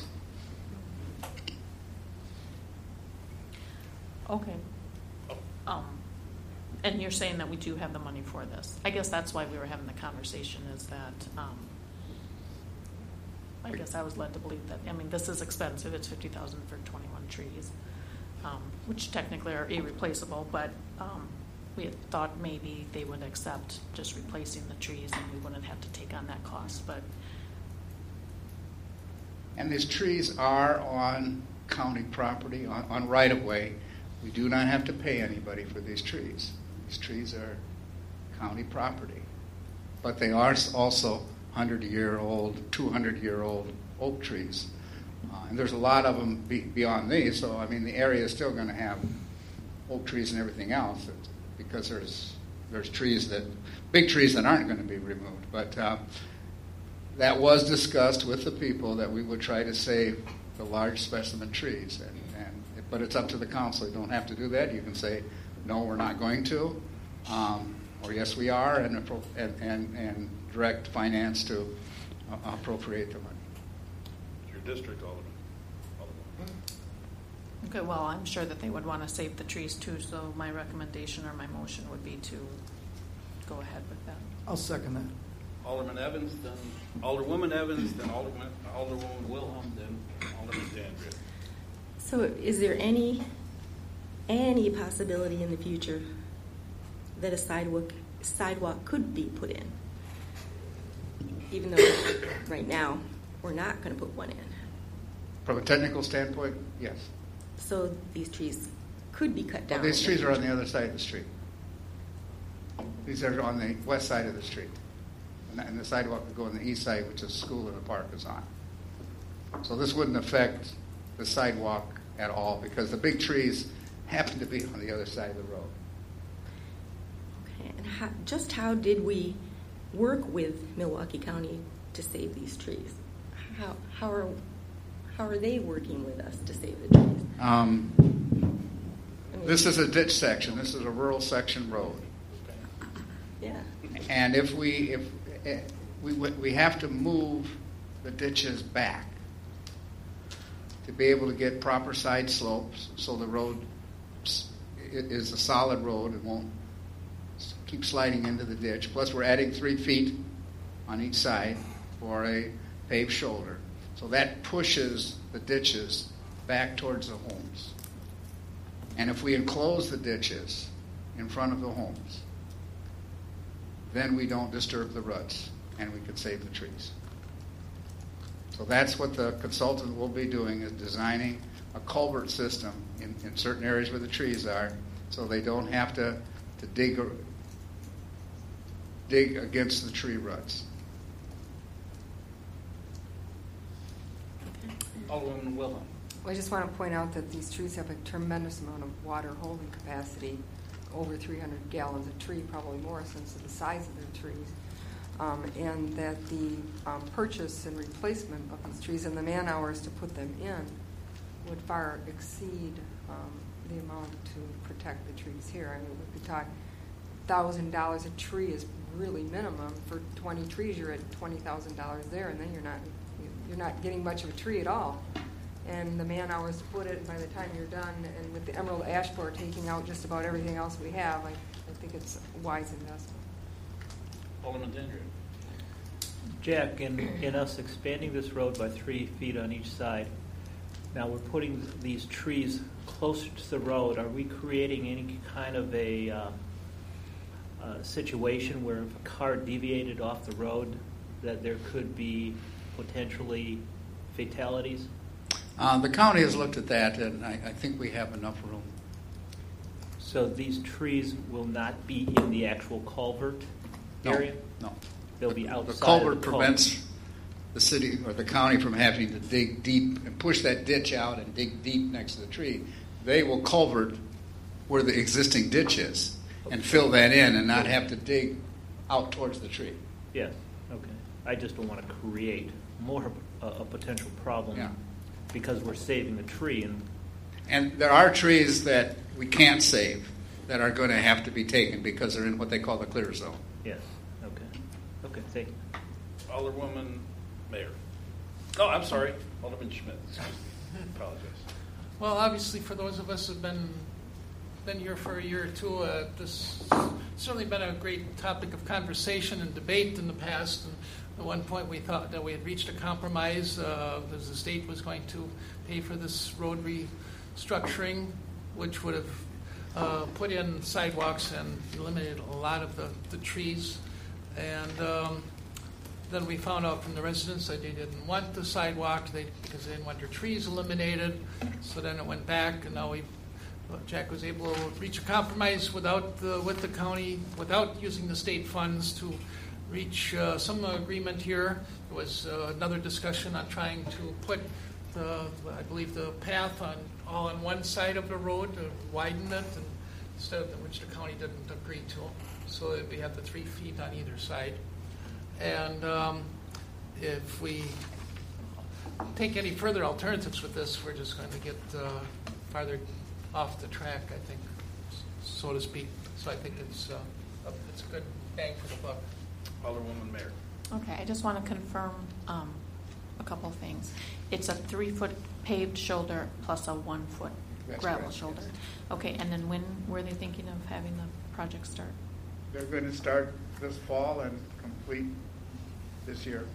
Okay. And you're saying that we do have the money for this. I guess that's why we were having the conversation, is that I guess I was led to believe that, I mean, this is expensive. It's $50,000 for 21 trees, which technically are irreplaceable, but we had thought maybe they would accept just replacing the trees and we wouldn't have to take on that cost. But And these trees are on county property, on right-of-way. We do not have to pay anybody for these trees. These trees are county property. But they are also 100-year-old, 200-year-old oak trees. And there's a lot of them beyond these, so, I mean, the area is still going to have oak trees and everything else, because there's trees big trees that aren't going to be removed. But that was discussed with the people, that we would try to save the large specimen trees. But it's up to the council. You don't have to do that. You can say, no, we're not going to, or yes, we are, and direct finance to appropriate the money. It's your district, Alderman. okay, well, I'm sure that they would want to save the trees too, so my recommendation or my motion would be to go ahead with that. I'll second that. Alderman Evans, then Alderwoman Evans, then Alderwoman Wilhelm, then Alderman Dandridge. So is there any possibility in the future that a sidewalk could be put in? Even though right now we're not going to put one in. From a technical standpoint, yes. So these trees could be cut down. Well, these trees are on the other side of the street. These are on the west side of the street. And the sidewalk would go on the east side, which the school and the park is on. So this wouldn't affect the sidewalk at all, because the big trees happen to be on the other side of the road. Okay, and just how did we work with Milwaukee County to save these trees? How are they working with us to save the trees? This is a ditch section. This is a rural section road. Yeah. And if we have to move the ditches back to be able to get proper side slopes, so the road is a solid road and won't keep sliding into the ditch. Plus, we're adding 3 feet on each side for a paved shoulder. So that pushes the ditches back towards the homes. And if we enclose the ditches in front of the homes, then we don't disturb the ruts, and we can save the trees. So that's what the consultant will be doing, is designing a culvert system in certain areas where the trees are, so they don't have to dig against the tree ruts. Alderwoman Wilhelm. I just want to point out that these trees have a tremendous amount of water holding capacity, over 300 gallons a tree, probably more since of the size of their trees. And that the purchase and replacement of these trees and the man hours to put them in would far exceed the amount to protect the trees here. I mean, we could talk $1,000 a tree is really minimum. For 20 trees, you're at $20,000 there, and then you're not getting much of a tree at all. And the man hours to put it, and by the time you're done, and with the emerald ash borer taking out just about everything else we have, I think it's a wise investment. Alderman Dandridge. Jack, in us expanding this road by 3 feet on each side, now we're putting these trees closer to the road. Are we creating any kind of a situation where if a car deviated off the road that there could be potentially fatalities? The county has looked at that, and I think we have enough room. So these trees will not be in the actual culvert area? No. They'll be outside. The culvert of the prevents the city or the county from having to dig deep and push that ditch out and dig deep next to the tree. They will culvert where the existing ditch is and fill that in and not have to dig out towards the tree. Yes, okay. I just don't want to create more a potential problem because we're saving the tree. And there are trees that we can't save that are going to have to be taken because they're in what they call the clear zone. Yes, okay. Okay, thank you. Alderwoman Mayor. Oh, I'm sorry. Alderman Schmidt. Apologize. Well, obviously, for those of us who've been here for a year or two, this certainly been a great topic of conversation and debate in the past. And at one point, we thought that we had reached a compromise as the state was going to pay for this road restructuring, which would have put in sidewalks and eliminated a lot of the trees. And then we found out from the residents that they didn't want the sidewalk because they didn't want their trees eliminated. So then it went back, and now Jack was able to reach a compromise with the county, without using the state funds, to reach some agreement here. There was another discussion on trying to put I believe the path all on one side of the road to widen it, and instead of which the county didn't agree to. So that we have the 3 feet on either side. And if we take any further alternatives with this, we're just going to get farther off the track, I think, so to speak. So I think it's a good bang for the buck. Alderwoman Mayor. Okay, I just want to confirm a couple of things. It's a 3-foot paved shoulder plus a 1-foot gravel shoulder. Yes. Okay, and then when were they thinking of having the project start? They're going to start this fall and complete this year.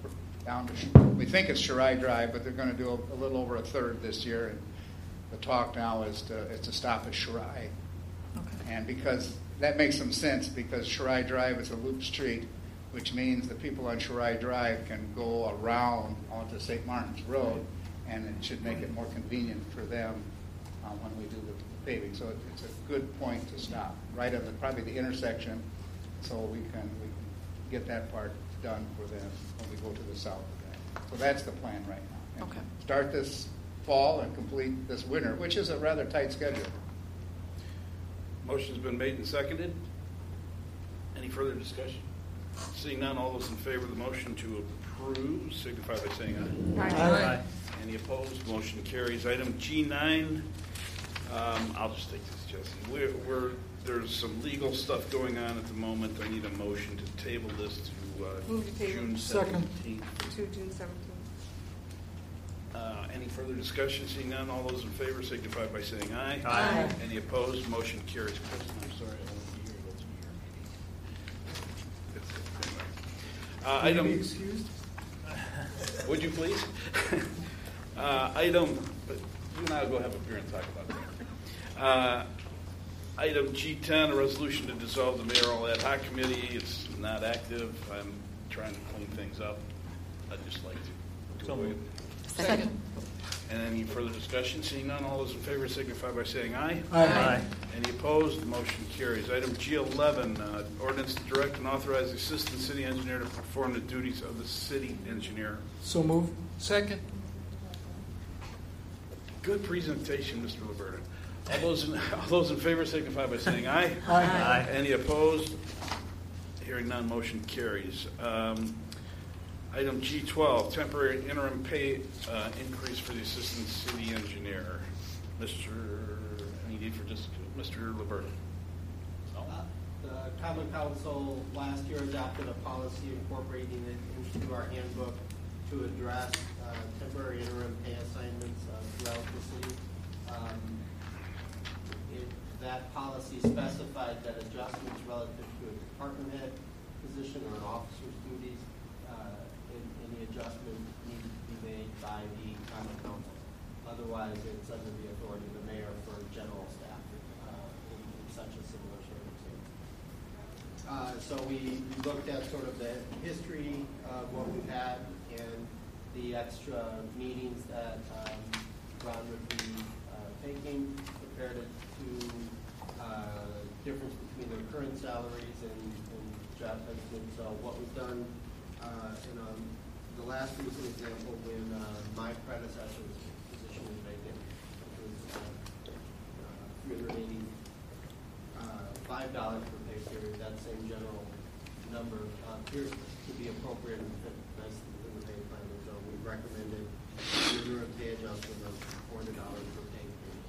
We think it's Shirai Drive, but they're going to do a little over a third this year. And the talk now is to stop at Shirai. Okay. And because that makes some sense, because Shirai Drive is a loop street, which means the people on Shirai Drive can go around onto St. Martin's Road, and it should make it more convenient for them when we do the paving. So it's a good point to stop, right at probably the intersection, so we can get that part done for them when we go to the south of that. So that's the plan right now. And okay. Start this fall and complete this winter, which is a rather tight schedule. Motion's been made and seconded. Any further discussion? Seeing none, all those in favor of the motion to approve signify by saying aye. Aye. Any opposed? Motion carries. Item G9. I'll just take this, Jesse. There's some legal stuff going on at the moment. I need a motion to table this to June 17th. To June 17th. Any further discussion? Seeing none, all those in favor signify by saying aye. Aye. Any opposed? Motion carries. Kristen, I'm sorry, I won't be here. That's your meeting. Item. Excused? Would you please? You and I will go have a beer and talk about that. Item G10, a resolution to dissolve the mayoral ad hoc committee. It's not active. I'm trying to clean things up. I'd just like to. So moved. Second. And any further discussion? Seeing none, all those in favor signify by saying aye. Aye. Any opposed? The motion carries. Item G11, ordinance to direct and authorize the assistant city engineer to perform the duties of the city engineer. So move. Second. Good presentation, Mr. Roberta. All those in favor signify by saying aye. Aye. Any opposed? Hearing none, motion carries. Item G12, temporary interim pay increase for the assistant city engineer. Any need for just Mr. Liberta? No? The Common Council last year adopted a policy incorporating it into our handbook to address temporary interim pay assignments throughout the city. That policy specified that adjustments relative to a department head position or an officer's duties, any adjustment needs to be made by the common council. Otherwise, it's under the authority of the mayor for general staff in such a similar circumstance. So we looked at sort of the history of what we've had and the extra meetings that Ron would be taking, compared it to difference between their current salaries and job posting. So what we've done in the last recent example, when my predecessor's position was vacant, which was $385 per pay period, that same general number appears to be appropriate and fit nicely within the pay plan. So we recommended a pay adjustment of $400 per pay period.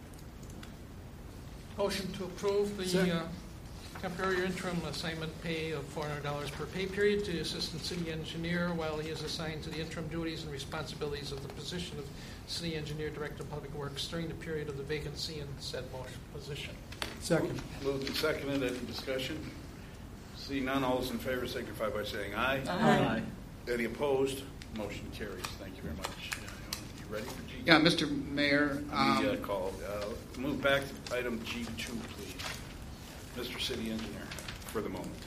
Motion to approve the temporary interim assignment pay of $400 per pay period to Assistant City Engineer while he is assigned to the interim duties and responsibilities of the position of City Engineer, Director of Public Works during the period of the vacancy in said position. Second. Moved and seconded. Any discussion? See none. All those in favor signify by saying aye. Aye. Any opposed? Motion carries. Thank you very much. You ready for G? Yeah, Mr. Mayor. Call. Move back to item G2, please. Mr. City Engineer, for the moment.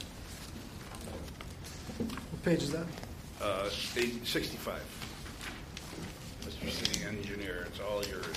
What page is that? 65. Mr. City Engineer, it's all yours.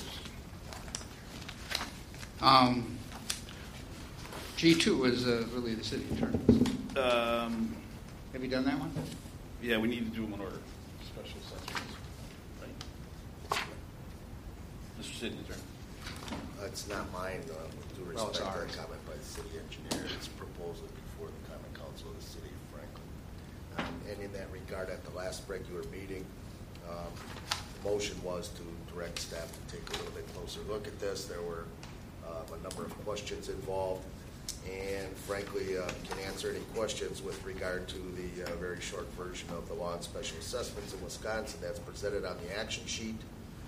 G2 is really the city attorney. Have you done that one? Yeah, we need to do them in order. Special assessments. Right? Mr. City Attorney. It's not mine, with due Well, it's respect to ours. the comment by the city engineer. It's proposed before the common council of the city of Franklin. And in that regard, at the last regular meeting, the motion was to direct staff to take a little bit closer look at this. There were a number of questions involved, and frankly, can answer any questions with regard to the very short version of the law on special assessments in Wisconsin that's presented on the action sheet.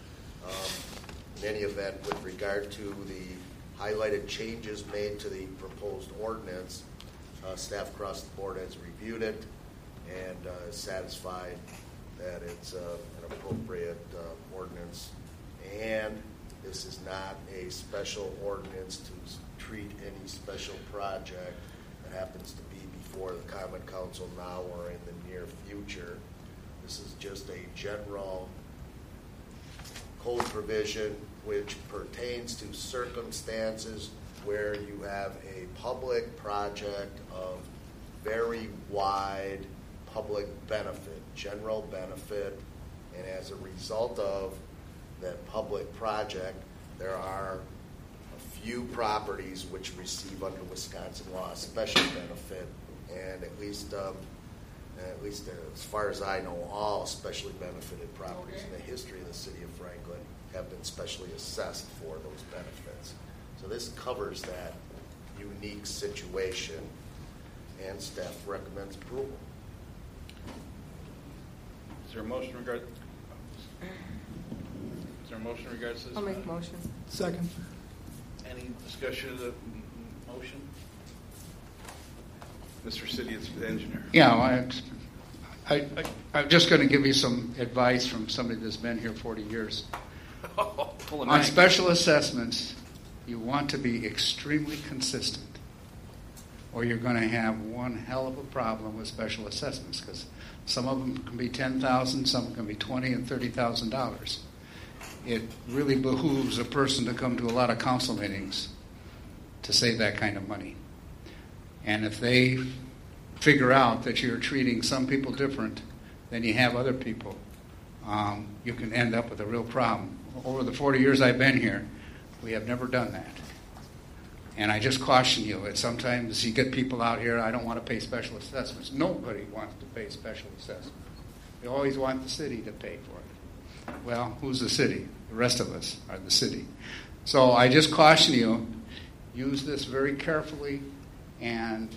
In any event, with regard to the highlighted changes made to the proposed ordinance, staff across the board has reviewed it and is satisfied that it's an appropriate ordinance. And this is not a special ordinance to treat any special project that happens to be before the common council now or in the near future. This is just a general code provision which pertains to circumstances where you have a public project of very wide public benefit, general benefit, and as a result of that public project, there are a few properties which receive under Wisconsin law a special benefit, and at least as far as I know, all specially benefited properties in the history of the city of Franklin have been specially assessed for those benefits. So this covers that unique situation, and staff recommends approval. Is there a motion regard? Is there a motion in regards to this? I'll make a motion. Second. Any discussion of the motion? Mr. City Engineer. Yeah, I'm just going to give you some advice from somebody that's been here 40 years. On special assessments, you want to be extremely consistent, or you're going to have one hell of a problem with special assessments, because some of them can be $10,000, some can be $20,000 and $30,000. It really behooves a person to come to a lot of council meetings to save that kind of money. And if they figure out that you're treating some people different than you have other people, you can end up with a real problem. Over the 40 years I've been here, we have never done that. And I just caution you that sometimes you get people out here, I don't want to pay special assessments. Nobody wants to pay special assessments. They always want the city to pay for it. Well, who's the city? The rest of us are the city. So I just caution you, use this very carefully and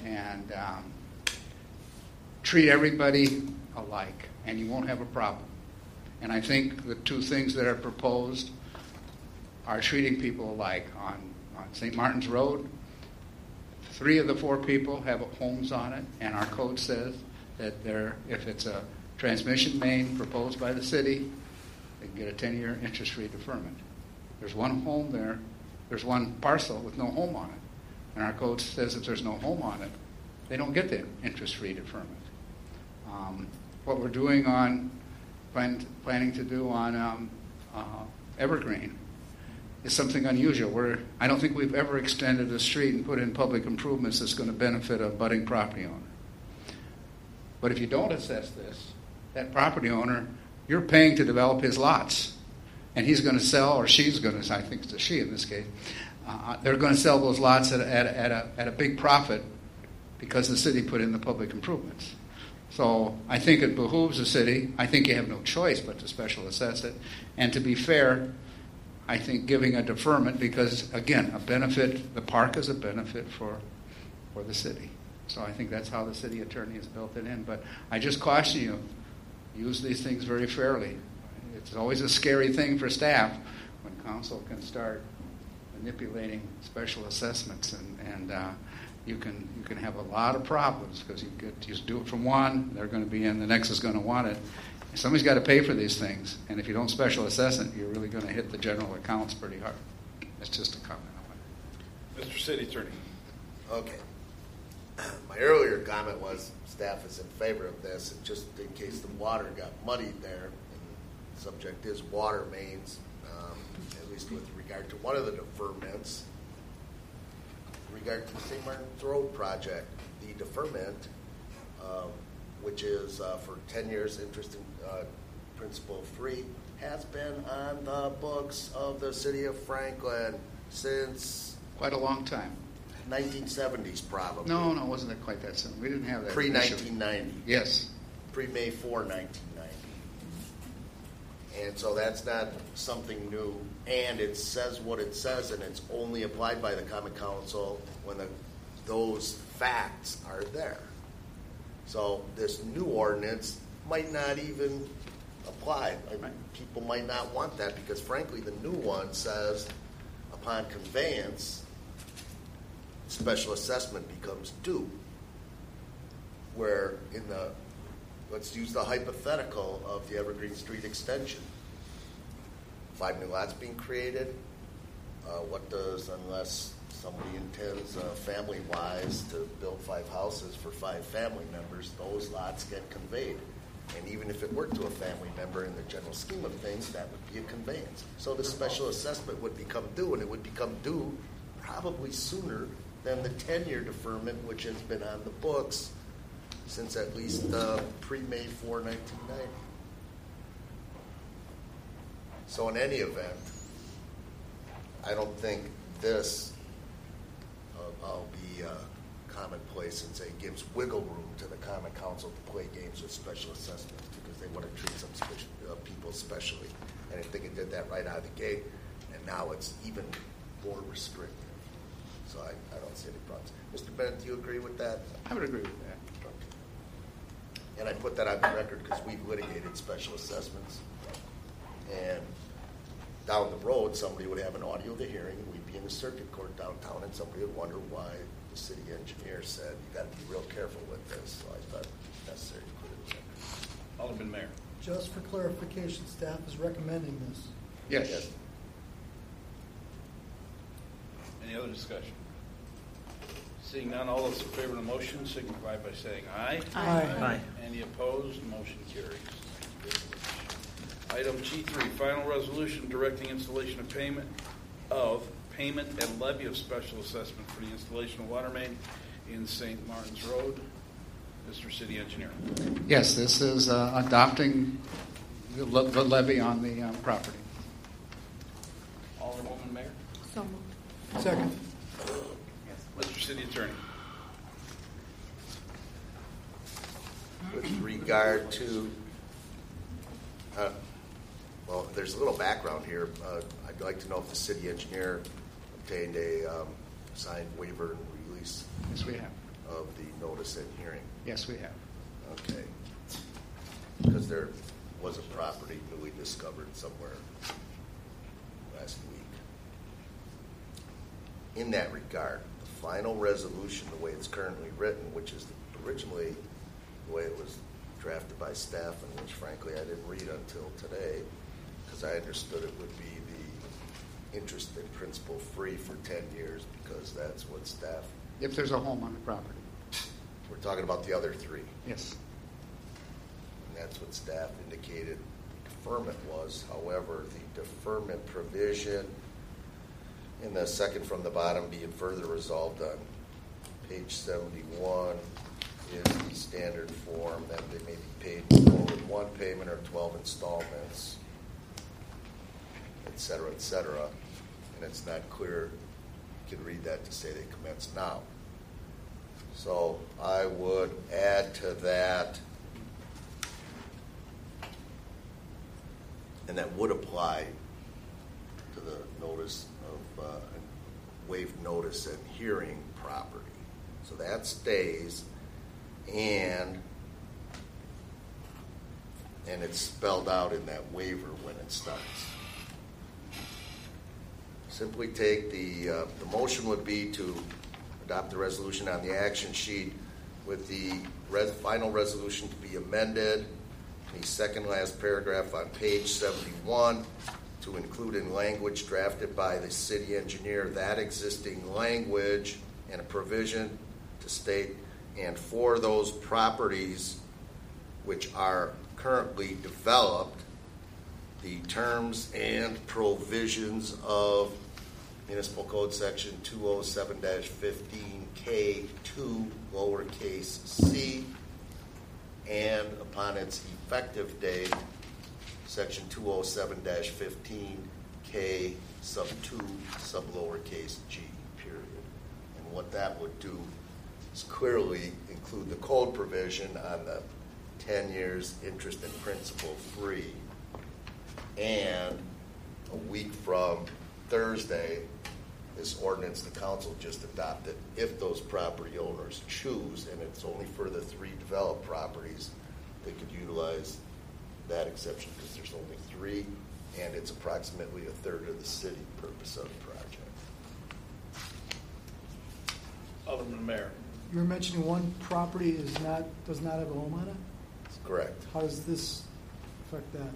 treat everybody alike, and you won't have a problem. And I think the two things that are proposed are treating people alike. On St. Martin's Road, 3 of the 4 people have homes on it, and our code says that if it's a transmission main proposed by the city, they can get a 10-year interest-free deferment. There's one home there. There's one parcel with no home on it. And our code says if there's no home on it, they don't get the interest-free deferment. What we're doing planning to do on Evergreen is something unusual. I don't think we've ever extended a street and put in public improvements that's going to benefit a budding property owner. But if you don't assess this, that property owner, you're paying to develop his lots. And he's going to sell, or she's going to, I think it's a she in this case, they're going to sell those lots at a big profit because the city put in the public improvements. So I think it behooves the city. I think you have no choice but to special assess it. And to be fair, I think giving a deferment because, again, the park is a benefit for the city. So I think that's how the city attorney has built it in. But I just caution you, use these things very fairly. It's always a scary thing for staff when council can start manipulating special assessments, and you can have a lot of problems because you do it from one, they're going to be in, the next is going to want it. Somebody's got to pay for these things, and if you don't special assess it, you're really going to hit the general accounts pretty hard. That's just a comment on it. Mr. City Attorney. Okay. My earlier comment was staff is in favor of this, and just in case the water got muddied there, and the subject is water mains, at least with regard to one of the deferments. In regard to the St. Martin's Road project, the deferment, which is for 10 years interest and principal free, has been on the books of the city of Franklin since quite a long time. 1970s, probably. No, it wasn't quite that soon. We didn't have that. Pre-1990. Yes. Pre-May 4, 1990. And so that's not something new. And it says what it says, and it's only applied by the Common Council when those facts are there. So this new ordinance might not even apply. People might not want that because, frankly, the new one says upon conveyance, special assessment becomes due. Where let's use the hypothetical of the Evergreen Street extension. 5 new lots being created. Unless somebody intends family-wise to build 5 houses for 5 family members, those lots get conveyed. And even if it were to a family member in the general scheme of things, that would be a conveyance. So the special assessment would become due, and it would become due probably sooner than the 10-year deferment, which has been on the books since at least pre-May 4, 1990. So in any event, I don't think this, I'll be commonplace and say, gives wiggle room to the Common Council to play games with special assessments because they want to treat some people specially. And I think it did that right out of the gate, and now it's even more restrictive. So I don't see any problems. Mr. Bennett, do you agree with that? I would agree with that. Okay. And I put that on the record because we've litigated special assessments. And down the road, somebody would have an audio of the hearing, and we'd be in the circuit court downtown, and somebody would wonder why the city engineer said, you got to be real careful with this. So I thought it was necessary to put it in. Alderman Mayor. Just for clarification, staff is recommending this. Yes. Any other discussion? Seeing none, all those in favor of the motion signify by saying aye. Aye. Any opposed? Motion carries. Item G3, final resolution directing installation of payment and levy of special assessment for the installation of water main in St. Martin's Road. Mr. City Engineer. Yes, this is adopting the levy on the property. Alderwoman Mayor. So moved. Second. Mr. City Attorney. With regard to, well, there's a little background here. I'd like to know if the city engineer obtained a signed waiver and release. Yes, we have. Of the notice and hearing. Yes, we have. Okay. Because there was a property newly discovered somewhere last week. In that regard, the final resolution, the way it's currently written, which is originally the way it was drafted by staff, and which frankly I didn't read until today, because I understood it would be the interest in principal free for 10 years, because that's what staff... If there's a home on the property. We're talking about the other three. Yes. And that's what staff indicated deferment was. However, the deferment provision in the second from the bottom being further resolved on page 71 is the standard form that they may be paid in one payment or 12 installments, et cetera, et cetera. And it's not clear. You can read that to say they commence now. So I would add to that, and that would apply to the notice of waived notice and hearing property. So that stays, and it's spelled out in that waiver when it starts. Simply take the motion would be to adopt the resolution on the action sheet with the final resolution to be amended, the second last paragraph on page 71 to include in language drafted by the city engineer that existing language and a provision to state, and for those properties which are currently developed, the terms and provisions of Municipal Code Section 207-15K2 lowercase c, and upon its effective date, Section 207-15K sub 2 sub lowercase g, period. And what that would do is clearly include the code provision on the 10 years interest and principal free. And a week from Thursday, this ordinance the council just adopted, if those property owners choose, and it's only for the 3 developed properties, they could utilize that exception because there's only 3, and it's approximately a third of the city purpose of the project. Alderman Mayor. You were mentioning one property does not have a home on it? That's correct. How does this affect that?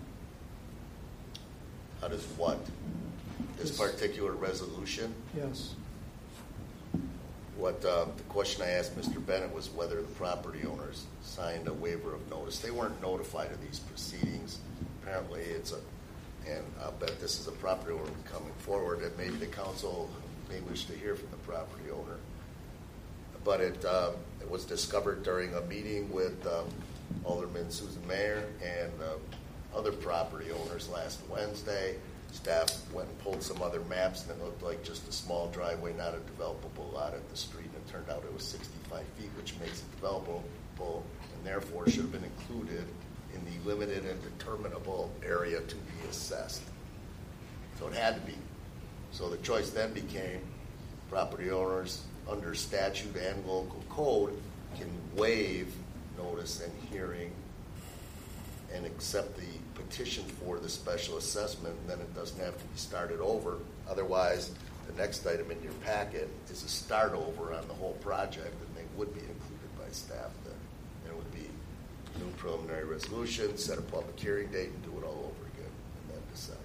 How does what? This particular resolution? Yes. What the question I asked Mr. Bennett was whether the property owners signed a waiver of notice. They weren't notified of these proceedings. Apparently and I'll bet this is a property owner coming forward, and maybe the council may wish to hear from the property owner. But it was discovered during a meeting with Alderman Susan Mayer and other property owners last Wednesday. Staff went and pulled some other maps, and it looked like just a small driveway, not a developable lot at the street. And it turned out it was 65 feet, which makes it developable, and therefore should have been included in the limited and determinable area to be assessed. So it had to be. So the choice then became property owners under statute and local code can waive notice and hearing and accept the petition for the special assessment, and then it doesn't have to be started over. Otherwise, the next item in your packet is a start over on the whole project, and they would be included by staff then. And it would be new preliminary resolution, set a public hearing date, and do it all over again, and then decide.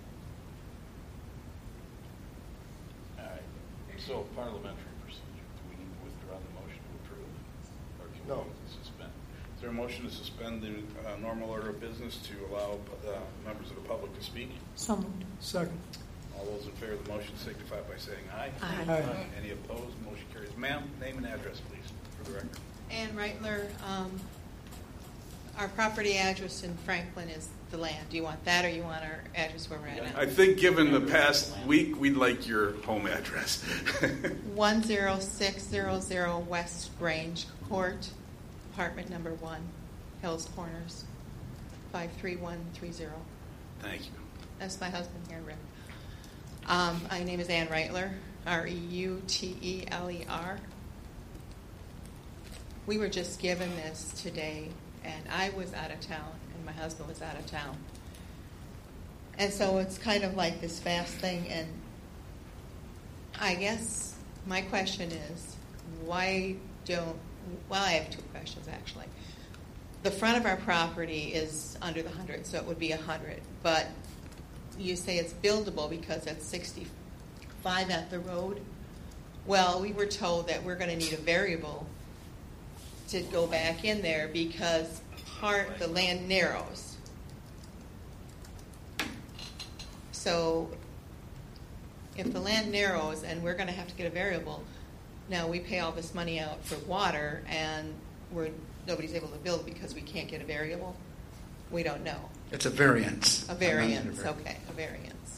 All right. So parliamentary procedure. Do we need to withdraw the motion to approve? Or can No. we suspend? Is there a motion to suspend the normal order of business to allow members of the public to speak? So moved. Second. All those in favor of the motion signify by saying aye. Aye. Aye. Any opposed? Motion carries. Ma'am, name and address, please, for the record. Ann Reitler, our property address in Franklin is the land. Do you want that, or you want our address where we're at now? I think given the past week, we'd like your home address. 10600 West Grange Court, apartment number 1, Hills Corners, 53130. Thank you. That's my husband here, Rick. My name is Ann Reitler, Reuteler. We were just given this today, and I was out of town, and my husband was out of town. And so it's kind of like this fast thing, and I guess My question is, why don't, well, I have two questions actually. The front of our property is under the 100, so it would be 100, but you say it's buildable because it's 65 at the road. Well, we were told that we're going to need a variable to go back in there because the land narrows. So if the land narrows and we're going to have to get a variable, now we pay all this money out for water and nobody's able to build because we can't get a variable. We don't know. It's a variance. A variance, okay, a variance.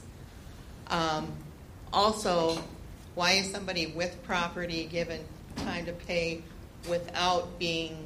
Also, why is somebody with property given time to pay without being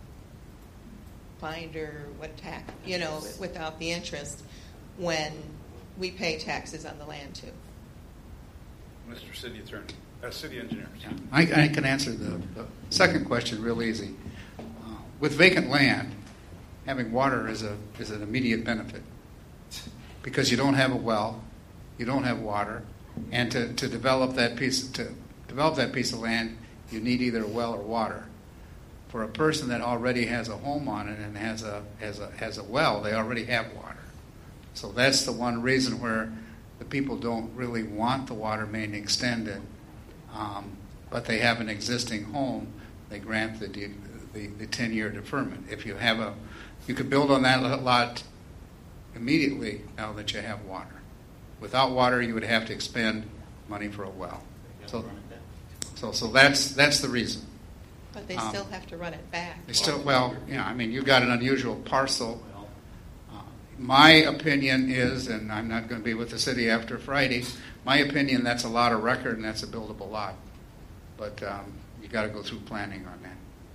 fined or without the interest when we pay taxes on the land too? Mr. City Attorney, City Engineer. Yeah. I can answer the second question real easy. With vacant land, having water is an immediate benefit because you don't have a well, you don't have water, and to develop that piece of land, you need either a well or water. For a person that already has a home on it and has a well, they already have water. So that's the one reason where the people don't really want the water main extended, but they have an existing home. They grant the 10-year deferment. If you could build on that lot immediately now that you have water. Without water, you would have to expend money for a well. So that's the reason. But they still have to run it back. You've got an unusual parcel. My opinion is, and I'm not going to be with the city after Friday, my opinion, that's a lot of record and that's a buildable lot. But you got to go through planning on that.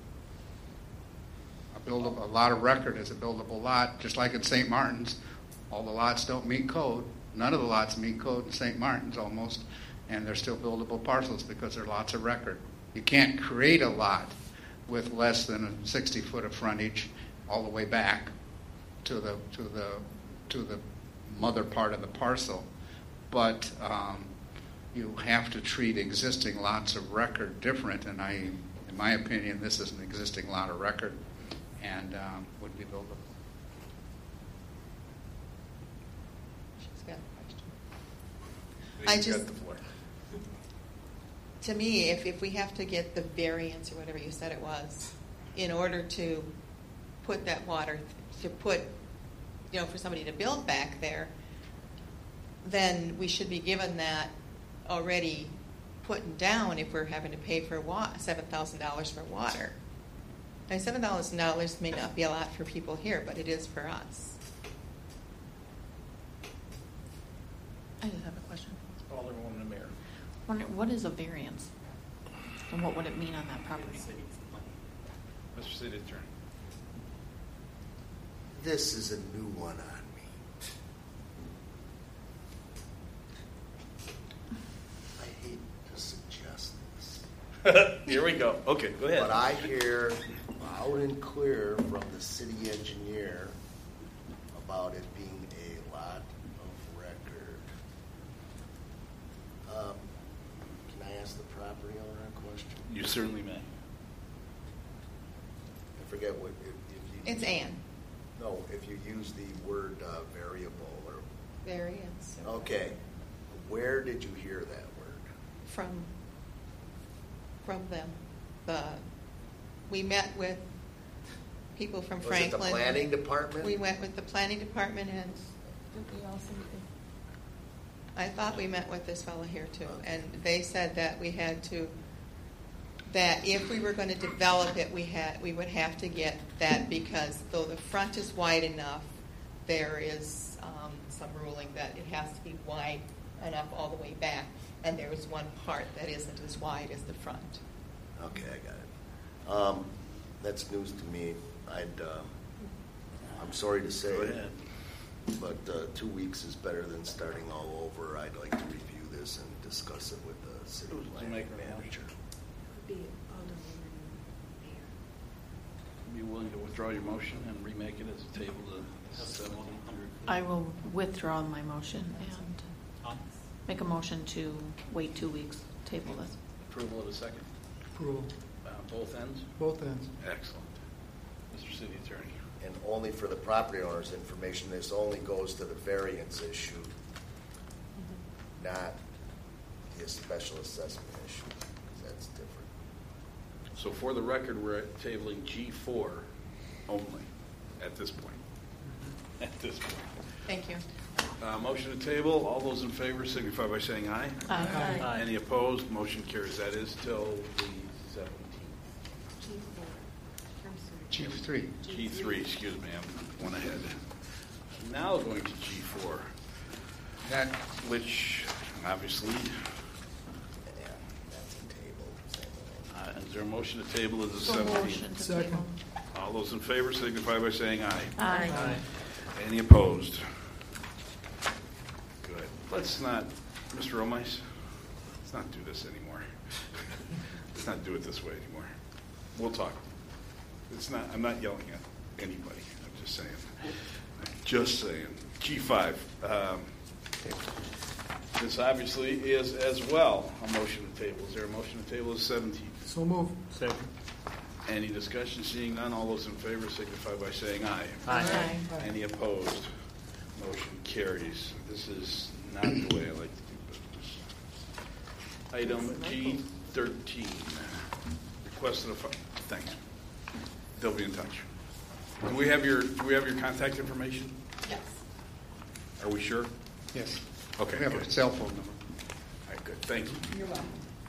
A lot of record is a buildable lot, just like in St. Martin's. All the lots don't meet code. None of the lots meet code in St. Martin's almost, and they're still buildable parcels because they're lots of record. You can't create a lot with less than a 60 foot of frontage all the way back to the mother part of the parcel, but you have to treat existing lots of record different. And in my opinion, this is an existing lot of record and would be buildable. She's got a question. To me, if we have to get the variance or whatever you said it was, in order to put that water, for somebody to build back there, then we should be given that already put down if we're having to pay for $7,000 for water. Now, $7,000 may not be a lot for people here, but it is for us. I just have a question. Alderwoman Mayor. What is a variance? And what would it mean on that property? Mr. City Attorney. This is a new one on me. I hate to suggest this. Here we go. Okay, go ahead. But I hear loud and clear from the city engineer about it being a lot of record. Can I ask the property owner a question? You certainly may. I forget what if you. It's Ann. No, if you use the word variable or variance. Okay, where did you hear that word? From them. We met with people from Franklin. Was it the planning department? We went with the planning department and did we also? I thought we met with this fellow here too, and they said that that if we were going to develop it, we would have to get that because though the front is wide enough, there is some ruling that it has to be wide enough all the way back, and there is one part that isn't as wide as the front. Okay, I got it. That's news to me. I'm sorry to say it, but 2 weeks is better than starting all over. I'd like to review this and discuss it with the city planning manager. Be willing to withdraw your motion and remake it as a table to 700. I will withdraw my motion and make a motion to wait 2 weeks, table this. Approval of a second? Approval. Both ends? Both ends. Excellent. Mr. City Attorney. And only for the property owner's information, this only goes to the variance issue, not his special assessment issue, 'cause that's different. So for the record, we're at tabling G4 only at this point. At this point. Thank you. Motion to table. All those in favor signify by saying aye. Aye. Aye. Any opposed? Motion carries. That is till the 17th. G3. G3, excuse me, I'm one ahead. Now going to G4, That, which obviously, Yeah, that's a table. is there a motion to table as the So 17th? motion to Second. table. All those in favor signify by saying aye. Aye. Any opposed? Good. Let's not, Mr. Romais, let's not do this anymore. Let's not do it this way anymore. We'll talk. It's not. I'm not yelling at anybody. I'm just saying. Just saying. G5. This obviously is as well a motion to table. Is there a motion to table as 17? So move. Second. Any discussion? Seeing none, all those in favor signify by saying aye. Aye. Any opposed? Motion carries. This is not the way I like to do business. Item G13. Request of the thanks. They'll be in touch. Do we have your contact information? Yes. Are we sure? yes. Okay. We have good. a cell phone number. All right, good. Thank you. You're welcome.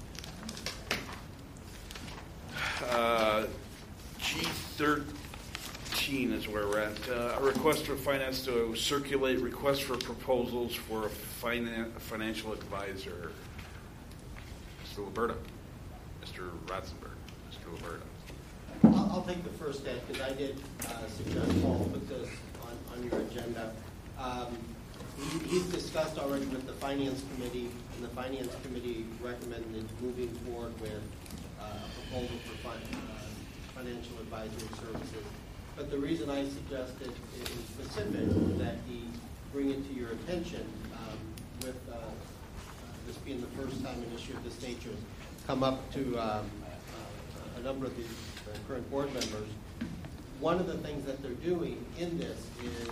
G13 is where we're at. A request for finance to circulate requests for proposals for a financial advisor. Mr. Liberta. Mr. Ratzenberg. Mr. Liberta. I'll take the first step because I did suggest Paul put this on your agenda. He's discussed already with the Finance Committee, and the Finance Committee recommended moving forward with a proposal for financial advisory services. But the reason I suggested it in specific is that he bring it to your attention with this being the first time an issue of this nature has come up to a number of the current board members. One of the things that they're doing in this is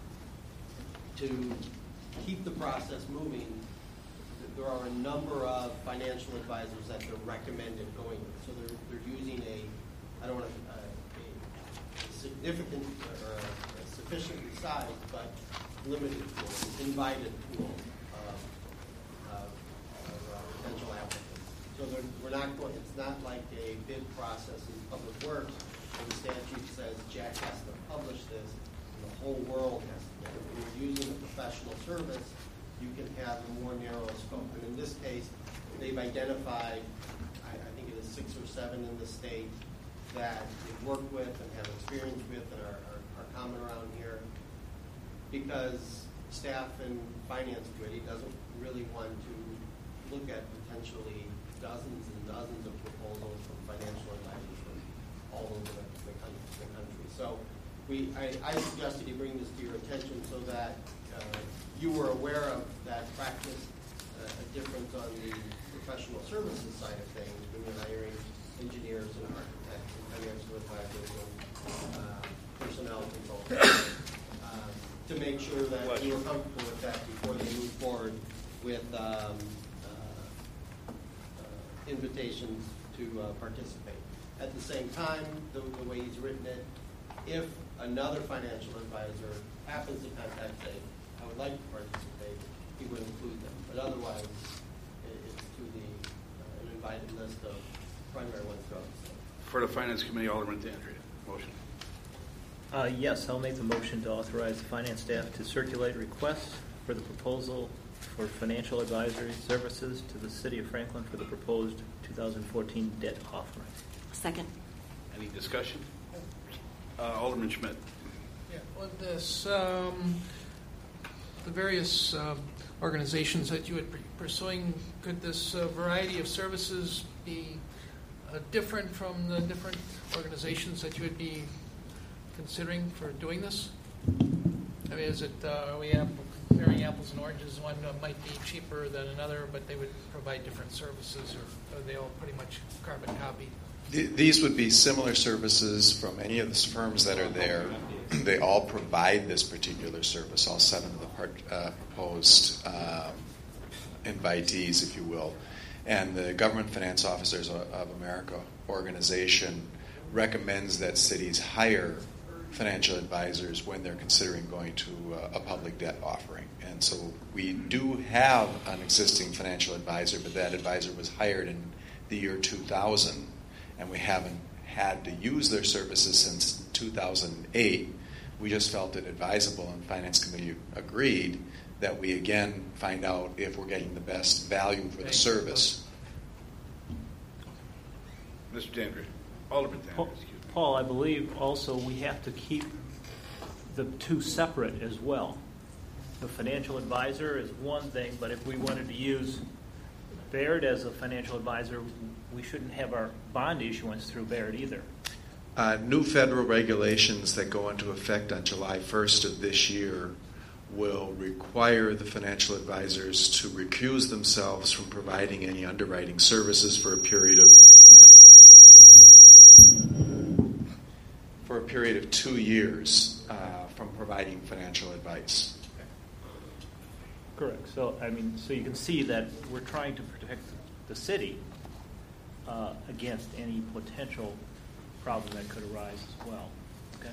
to keep the process moving. There are a number of financial advisors that they're recommended going with. So they're using I don't want to, a significant or a sufficiently sized but limited pool, invited pool of potential applicants. So we're not going. It's not like a bid process in public works where the statute says Jack has to publish this and the whole world has to get it. When you're using a professional service, you can have a more narrow scope. And in this case, they've identified, I think it is 6 or 7 in the state that they've worked with and have experience with and are common around here, because staff and finance committee doesn't really want to look at potentially dozens and dozens of proposals from financial advisors from all over the country. So I suggested you bring this to your attention so that you were aware of that practice, a difference on the professional services side of things when you're hiring engineers and architects and financial advisors and personnel consultants to make sure that you were comfortable with that before they move forward with invitations to participate. At the same time, the way he's written it, if another financial advisor happens to contact, say, I would like to participate, he would include them. But otherwise, it's to an invited list of primary ones go. For the Finance Committee, Alderman Dandria. Motion. Yes, I'll make the motion to authorize the finance staff to circulate requests for the proposal for financial advisory services to the City of Franklin for the proposed 2014 debt offering. Second. Any discussion? Alderman Schmidt. Yeah, on this, the various organizations that you would be pursuing, could this variety of services be different from the different organizations that you would be considering for doing this? I mean, is it, are we comparing apples and oranges. One might be cheaper than another, but they would provide different services, or are they all pretty much carbon copy? These would be similar services from any of the firms that are there. They all provide this particular service, all 7 of the proposed invitees, if you will. And the Government Finance Officers of America organization recommends that cities hire financial advisors when they're considering going to a public debt offering. And so we do have an existing financial advisor, but that advisor was hired in the year 2000, and we haven't had to use their services since 2008. We just felt it advisable, and Finance Committee agreed that we again find out if we're getting the best value for the service. Mr. Dandridge. Alderman Dandridge, excuse me. Paul, I believe also we have to keep the two separate as well. The financial advisor is one thing, but if we wanted to use Baird as a financial advisor, we shouldn't have our bond issuance through Baird either. New federal regulations that go into effect on July 1st of this year will require the financial advisors to recuse themselves from providing any underwriting services for a period of 2 years from providing financial advice. Correct. So so you can see that we're trying to protect the city against any potential problem that could arise as well. Okay.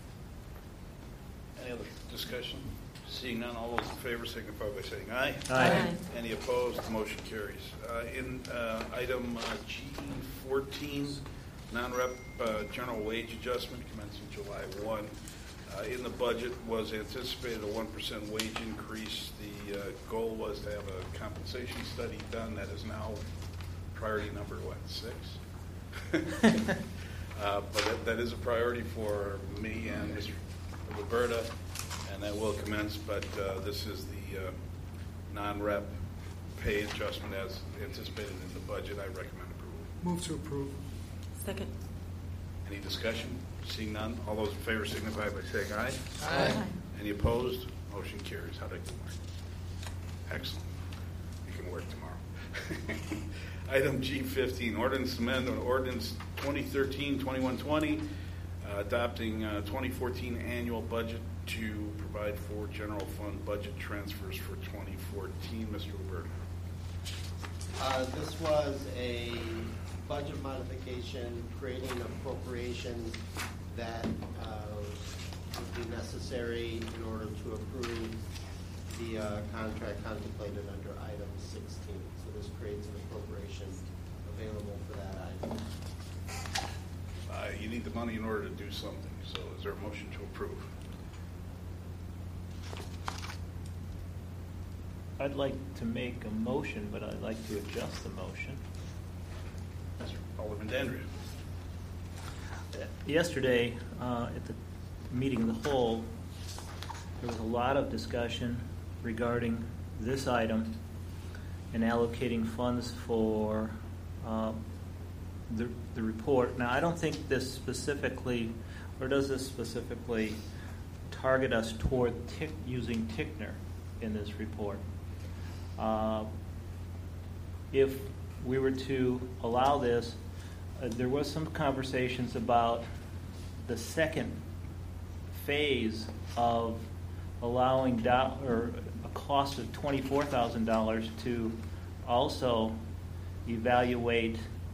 Any other discussion? Seeing none, all those in favor signify by saying aye. Aye. Any opposed? The motion carries. In item G14, non-rep general wage adjustment commencing July 1. In the budget was anticipated a 1% wage increase. The goal was to have a compensation study done. That is now priority number, 6? But that is a priority for me and Mr. Roberta, and that will commence. But this is the non-rep pay adjustment as anticipated in the budget. I recommend approval. Move to approve. Second. Any discussion? Seeing none, all those in favor signify by saying aye. Aye. Any opposed? Motion carries. How'd I do, Mark? Excellent. You can work tomorrow. Item G15, ordinance amendment, ordinance 2013-2120, adopting 2014 annual budget to provide for general fund budget transfers for 2014. Mr. Roberta. This was a budget modification creating appropriations that would be necessary in order to approve the contract contemplated under item 16. So this creates an appropriation available for that item. You need the money in order to do something. So is there a motion to approve? I'd like to make a motion, but I'd like to adjust the motion. Alderman Dandridge. Yesterday, at the meeting of the whole, there was a lot of discussion regarding this item and allocating funds for the report. Now, I don't think this specifically, or does this specifically target us toward using Tickner in this report. If we were to allow this, there was some conversations about the second phase of allowing a cost of $24,000 to also evaluate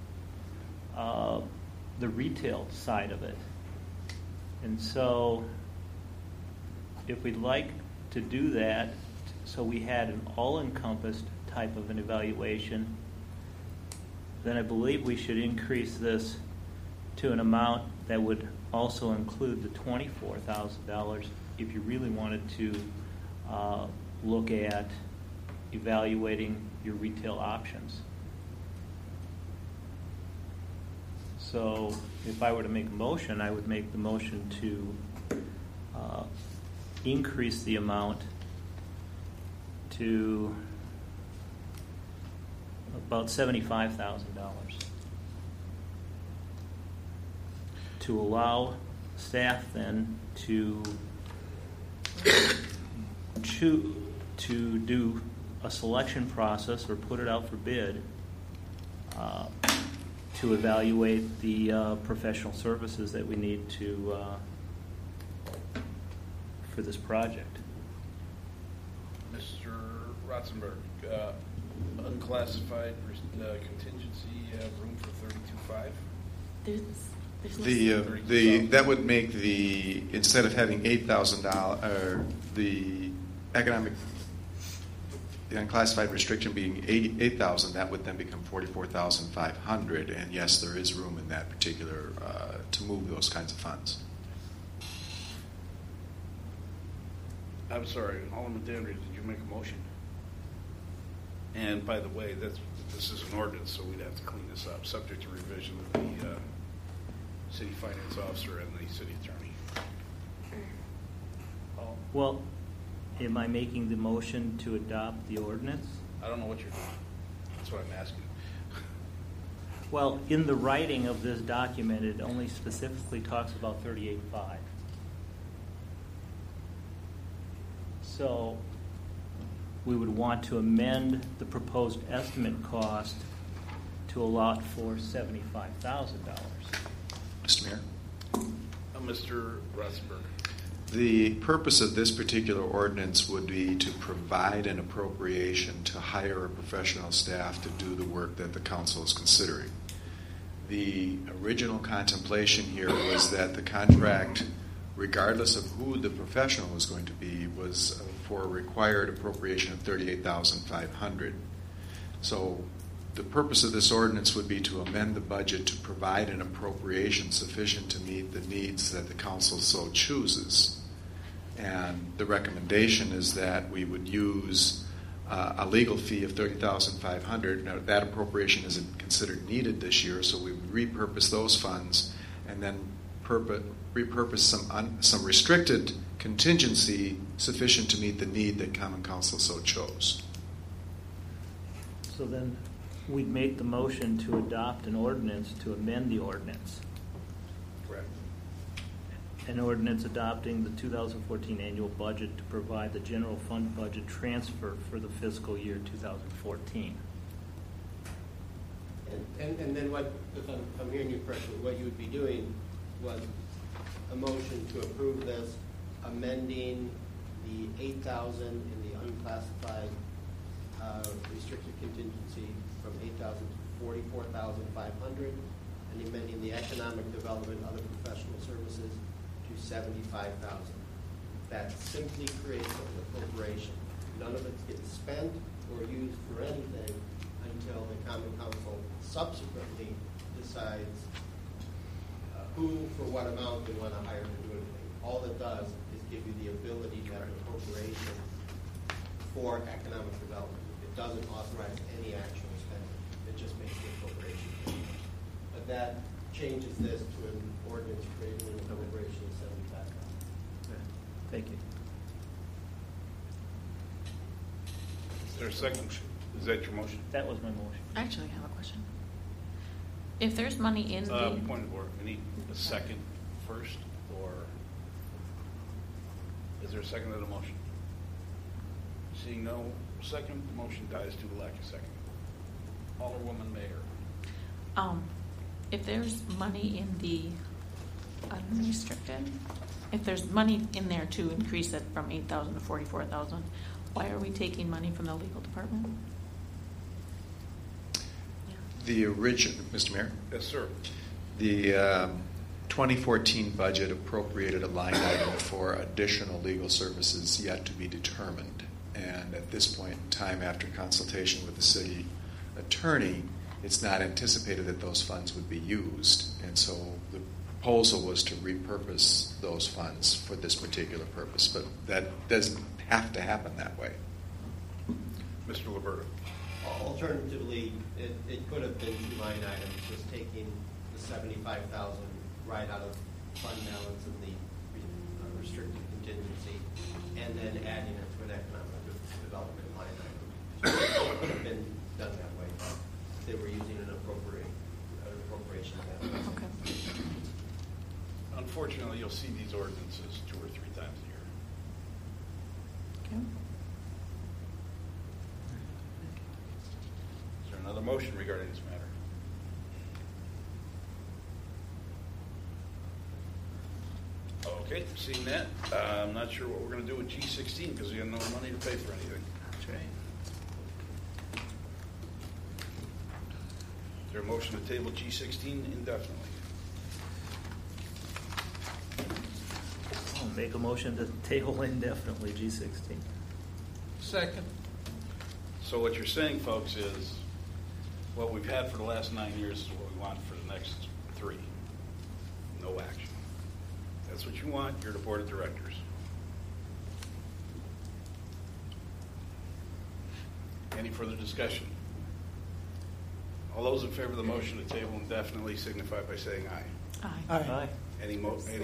the retail side of it. And so if we'd like to do that, so we had an all-encompassed type of an evaluation, then I believe we should increase this to an amount that would also include the $24,000 if you really wanted to look at evaluating your retail options. So if I were to make a motion, I would make the motion to increase the amount to about $75,000 to allow staff then to to do a selection process or put it out for bid to evaluate the professional services that we need to for this project. Mr. Rotzenberg, unclassified contingency room for 32.5. That would make the, instead of having $8,000, the unclassified restriction being 8,000, that would then become 44,500. And yes, there is room in that particular to move those kinds of funds. I'm sorry, Alderman Danry, did you make a motion? And by the way, this is an ordinance, so we'd have to clean this up, subject to revision of the city finance officer and the city attorney. Oh. Well, am I making the motion to adopt the ordinance? I don't know what you're doing. That's what I'm asking. Well, in the writing of this document, it only specifically talks about 38.5. So we would want to amend the proposed estimate cost to allot for $75,000. Mr. Mayor? Mr. Rotzenberg. The purpose of this particular ordinance would be to provide an appropriation to hire a professional staff to do the work that the council is considering. The original contemplation here was that the contract, regardless of who the professional was going to be, was for a required appropriation of $38,500. So the purpose of this ordinance would be to amend the budget to provide an appropriation sufficient to meet the needs that the council so chooses. And the recommendation is that we would use a legal fee of $30,500. Now, that appropriation isn't considered needed this year, so we would repurpose those funds and then repurpose some restricted contingency sufficient to meet the need that Common Council so chose. So then we'd make the motion to adopt an ordinance to amend the ordinance. Correct. An ordinance adopting the 2014 annual budget to provide the general fund budget transfer for the fiscal year 2014. And then what, if I'm hearing you correctly, what you would be doing was a motion to approve this, amending the 8,000 in the unclassified restricted contingency from 8,000 to 44,500, and amending the economic development and other professional services to 75,000. That simply creates an appropriation. None of it gets spent or used for anything until the Common Council subsequently decides who, for what amount, they want to hire to do anything. All it does is give you the ability to have an appropriation for economic development. It doesn't authorize any actual spending. It just makes the appropriation. But that changes this to an ordinance creating an appropriation of $75,000. Thank you. Is there a second? Is that your motion? That was my motion. I actually have a question. If there's money in the... Point of order. We need a second first, or is there a second to the motion? Seeing no second, the motion dies due to lack of second. Alderwoman Mayer. If there's money in the unrestricted, if there's money in there to increase it from 8,000 to 44,000, why are we taking money from the legal department? The original, Mr. Mayor? Yes, sir. The 2014 budget appropriated a line item for additional legal services yet to be determined. And at this point in time, after consultation with the city attorney, it's not anticipated that those funds would be used. And so the proposal was to repurpose those funds for this particular purpose. But that doesn't have to happen that way. Mr. Liberta. Alternatively, it could have been two line items, just taking the $75,000 right out of fund balance and the restricted contingency, and then adding it to an economic development line item. So it could have been done that way. They were using an appropriation. Okay. Unfortunately, you'll see these ordinances 2 or 3 times a year. Okay. motion regarding this matter? Okay, seeing that, I'm not sure what we're going to do with G16 because we have no money to pay for anything. That's right. Is there a motion to table G16 indefinitely? I'll make a motion to table indefinitely G16. Second. So what you're saying, folks, is what we've had for the last 9 years is what we want for the next 3. No action. That's what you want. You're the board of directors. Any further discussion? All those in favor of the motion to table indefinitely signify by saying aye. Aye. Aye. Any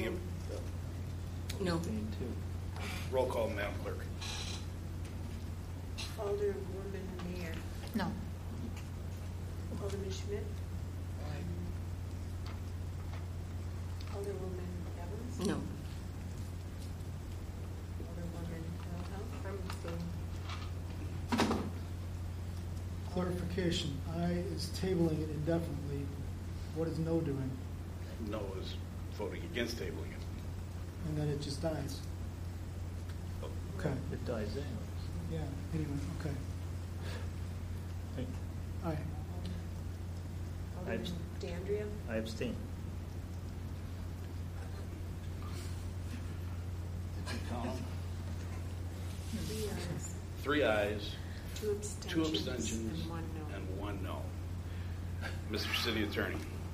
No. roll call, Madam Clerk. Alderwoman Mayer. No. Alderman Schmidt. Alderwoman Evans. No. Alderwoman Hillhouse. I'm abstaining. Clarification, aye is tabling it indefinitely. What is no doing? No is voting against tabling it. And then it just dies. Okay. It dies anyway. Yeah, anyway, okay. Aye. Alderman Dandria. I abstain. Did you count them? 3 ayes. 3 ayes, 2 abstentions. 2 abstentions, And 1 no. and 1 no. Mr. City Attorney.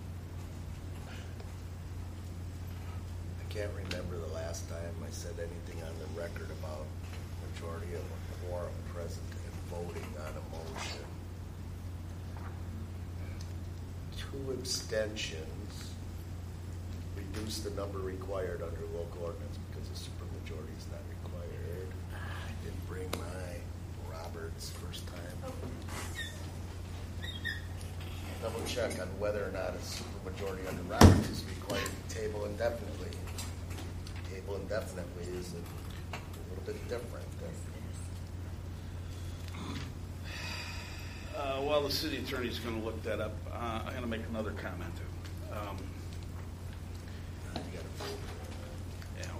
I can't remember the last time I said anything on the record about majority of a quorum present and voting on a motion. 2 abstentions reduce the number required under local ordinance because a supermajority is not required. I didn't bring my Roberts first time. Double check on whether or not a supermajority under Roberts is required to table indefinitely. Table indefinitely is a little bit different. While the city attorney is going to look that up, I'm going to make another comment. Yeah, okay.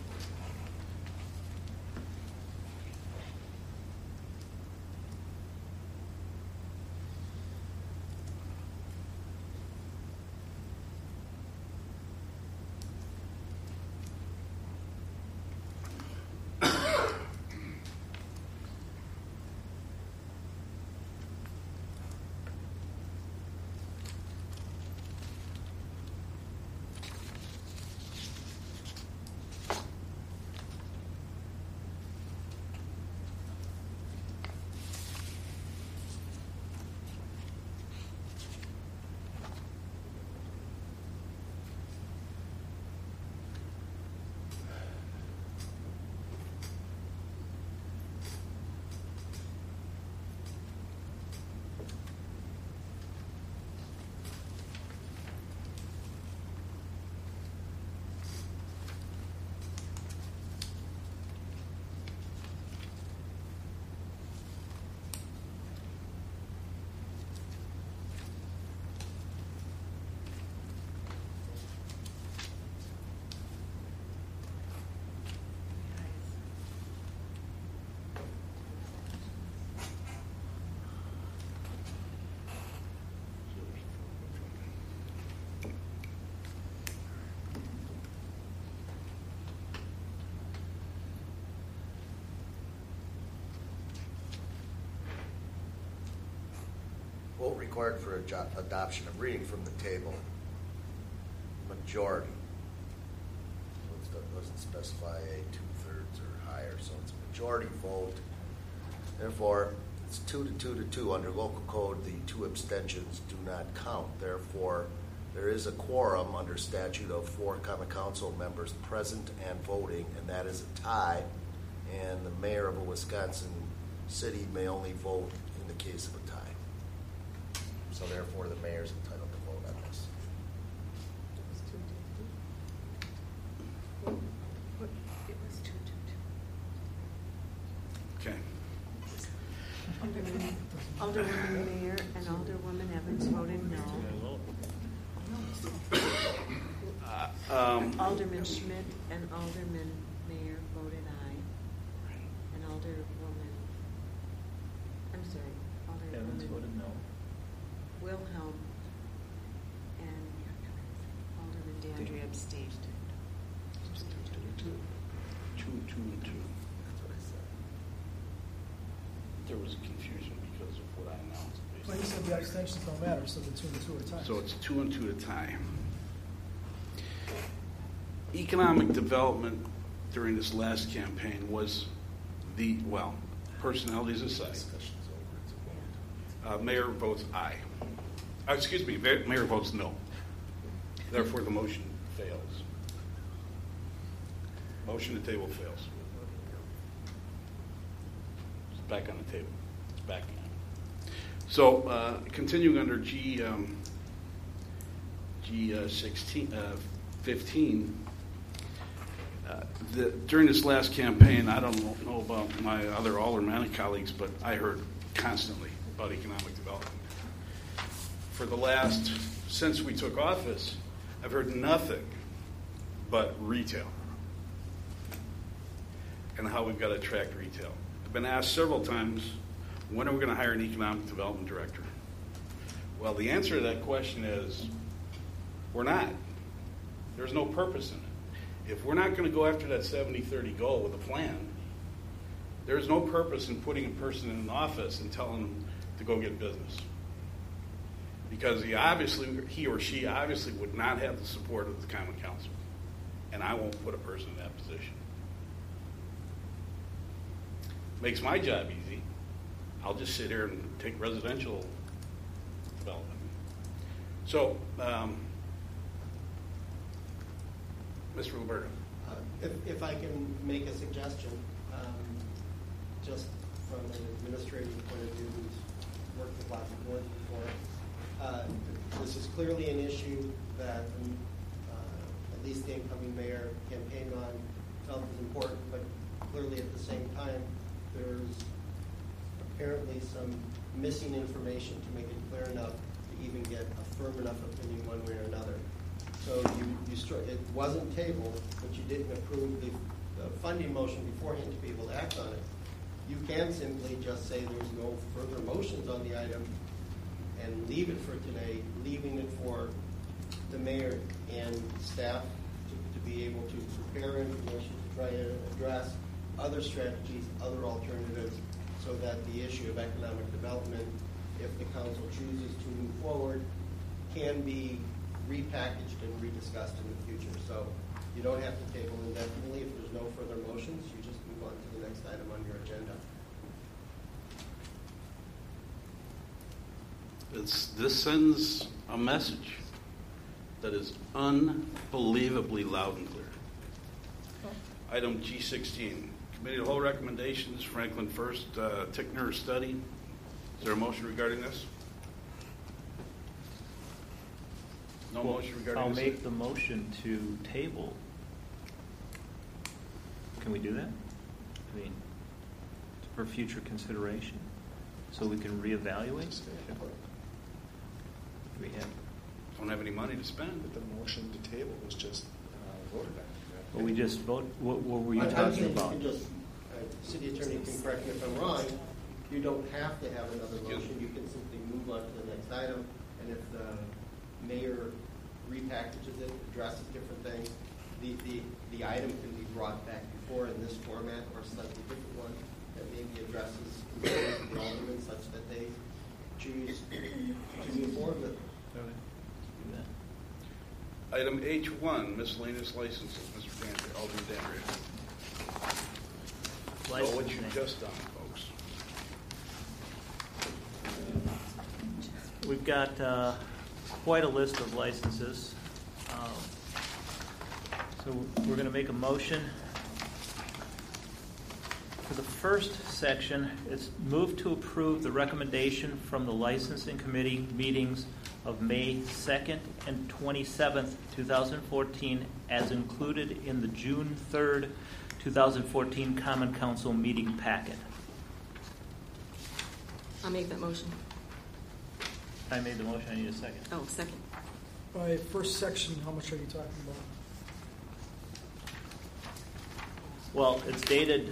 Vote required for adoption. I'm reading from the table. Majority. So it doesn't specify a 2/3 or higher, so it's a majority vote. Therefore, it's 2 to 2 to 2. Under local code, the 2 abstentions do not count. Therefore, there is a quorum under statute of 4 common council members present and voting, and that is a tie. And the mayor of a Wisconsin city may only vote in the case of a tie. So therefore, the mayor is entitled to vote on this. It was 2 to 2. Okay. Alderman Alderwoman Mayer and Alderwoman Evans voted no. Alderman Schmidt and Alderman Mayer voted aye. And Alderwoman, I'm sorry, Evans Alderwoman voted no. Wilhelm and Alderman DeAndrea abstained. Two and two. There was confusion because of what I announced. Well, you said the abstentions don't matter, so the 2 and 2 are tied. So it's 2 and 2 to tie. Economic development during this last campaign was personalities aside. Mayor votes aye. Mayor votes no. Therefore, the motion fails. Motion to table fails. It's back on the table. It's back on. So, continuing under G15, during this last campaign, I don't know about my other aldermanic colleagues, but I heard constantly about economic development. Since we took office, I've heard nothing but retail and how we've got to attract retail. I've been asked several times, when are we going to hire an economic development director? Well, the answer to that question is, we're not. There's no purpose in it. If we're not going to go after that 70-30 goal with a plan, there's no purpose in putting a person in an office and telling them to go get business. Because he or she obviously would not have the support of the Common Council. And I won't put a person in that position. Makes my job easy. I'll just sit here and take residential development. So, Mr. Roberto. If I can make a suggestion, just from an administrative point of view, who's worked with lots of boards before, this is clearly an issue that at least the incoming mayor campaigned on, felt was important, but clearly at the same time, there's apparently some missing information to make it clear enough to even get a firm enough opinion one way or another. So it wasn't tabled, but you didn't approve the funding motion beforehand to be able to act on it. You can simply just say there's no further motions on the item and leave it for today, leaving it for the mayor and staff to be able to prepare information to try to address other strategies, other alternatives, so that the issue of economic development, if the council chooses to move forward, can be repackaged and rediscussed in the future. So you don't have to table indefinitely. If there's no further motions, you just move on to the next item on your agenda. This sends a message that is unbelievably loud and clear. Item G16, committee of the whole recommendations, Franklin First, Tickner study. Is there a motion regarding this? No motion regarding I'll this? make the motion to table. Can we do that? I mean, for future consideration, so we can reevaluate. We don't have any money to spend. But the motion to table was just voted on. Well, we just vote. What were you talking about? City attorney can correct me if I'm wrong. You don't have to have another motion. You can simply move on to the next item, and if the mayor repackages it, addresses different things, the item can be brought back before in this format or a slightly different one that maybe addresses the aldermen such that they choose to move forward with it. Item H1, miscellaneous licenses, Mr. Dandria, Alderman Dandria. So what you've just done, folks. We've got quite a list of licenses. So we're going to make a motion. For the first section, it's move to approve the recommendation from the licensing committee meetings of May 2nd and 27th, 2014, as included in the June 3rd, 2014 Common Council meeting packet. I'll make that motion. I made the motion. I need a second. Oh, second. By first section, how much are you talking about? Well, it's dated.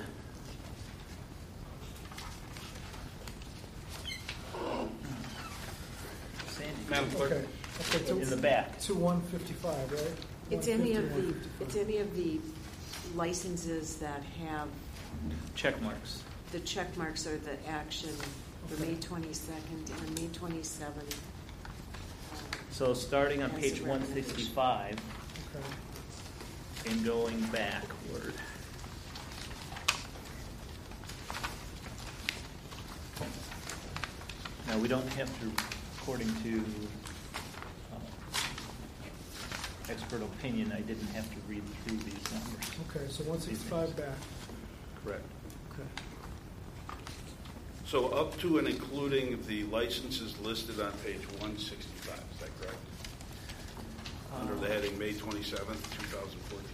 Sandy. Madam Clerk. Okay, In the back. To 155, right? It's any of the licenses that have Check marks. the check marks or the action for May 22nd and May 27th. So starting on As page a recommendation. 165 Okay. and going backward. Now, we don't have to, according to expert opinion, I didn't have to read through these numbers. Okay, so 165 back. Correct. Okay. So up to and including the licenses listed on page 165, is that correct? Under the heading May 27th, 2014?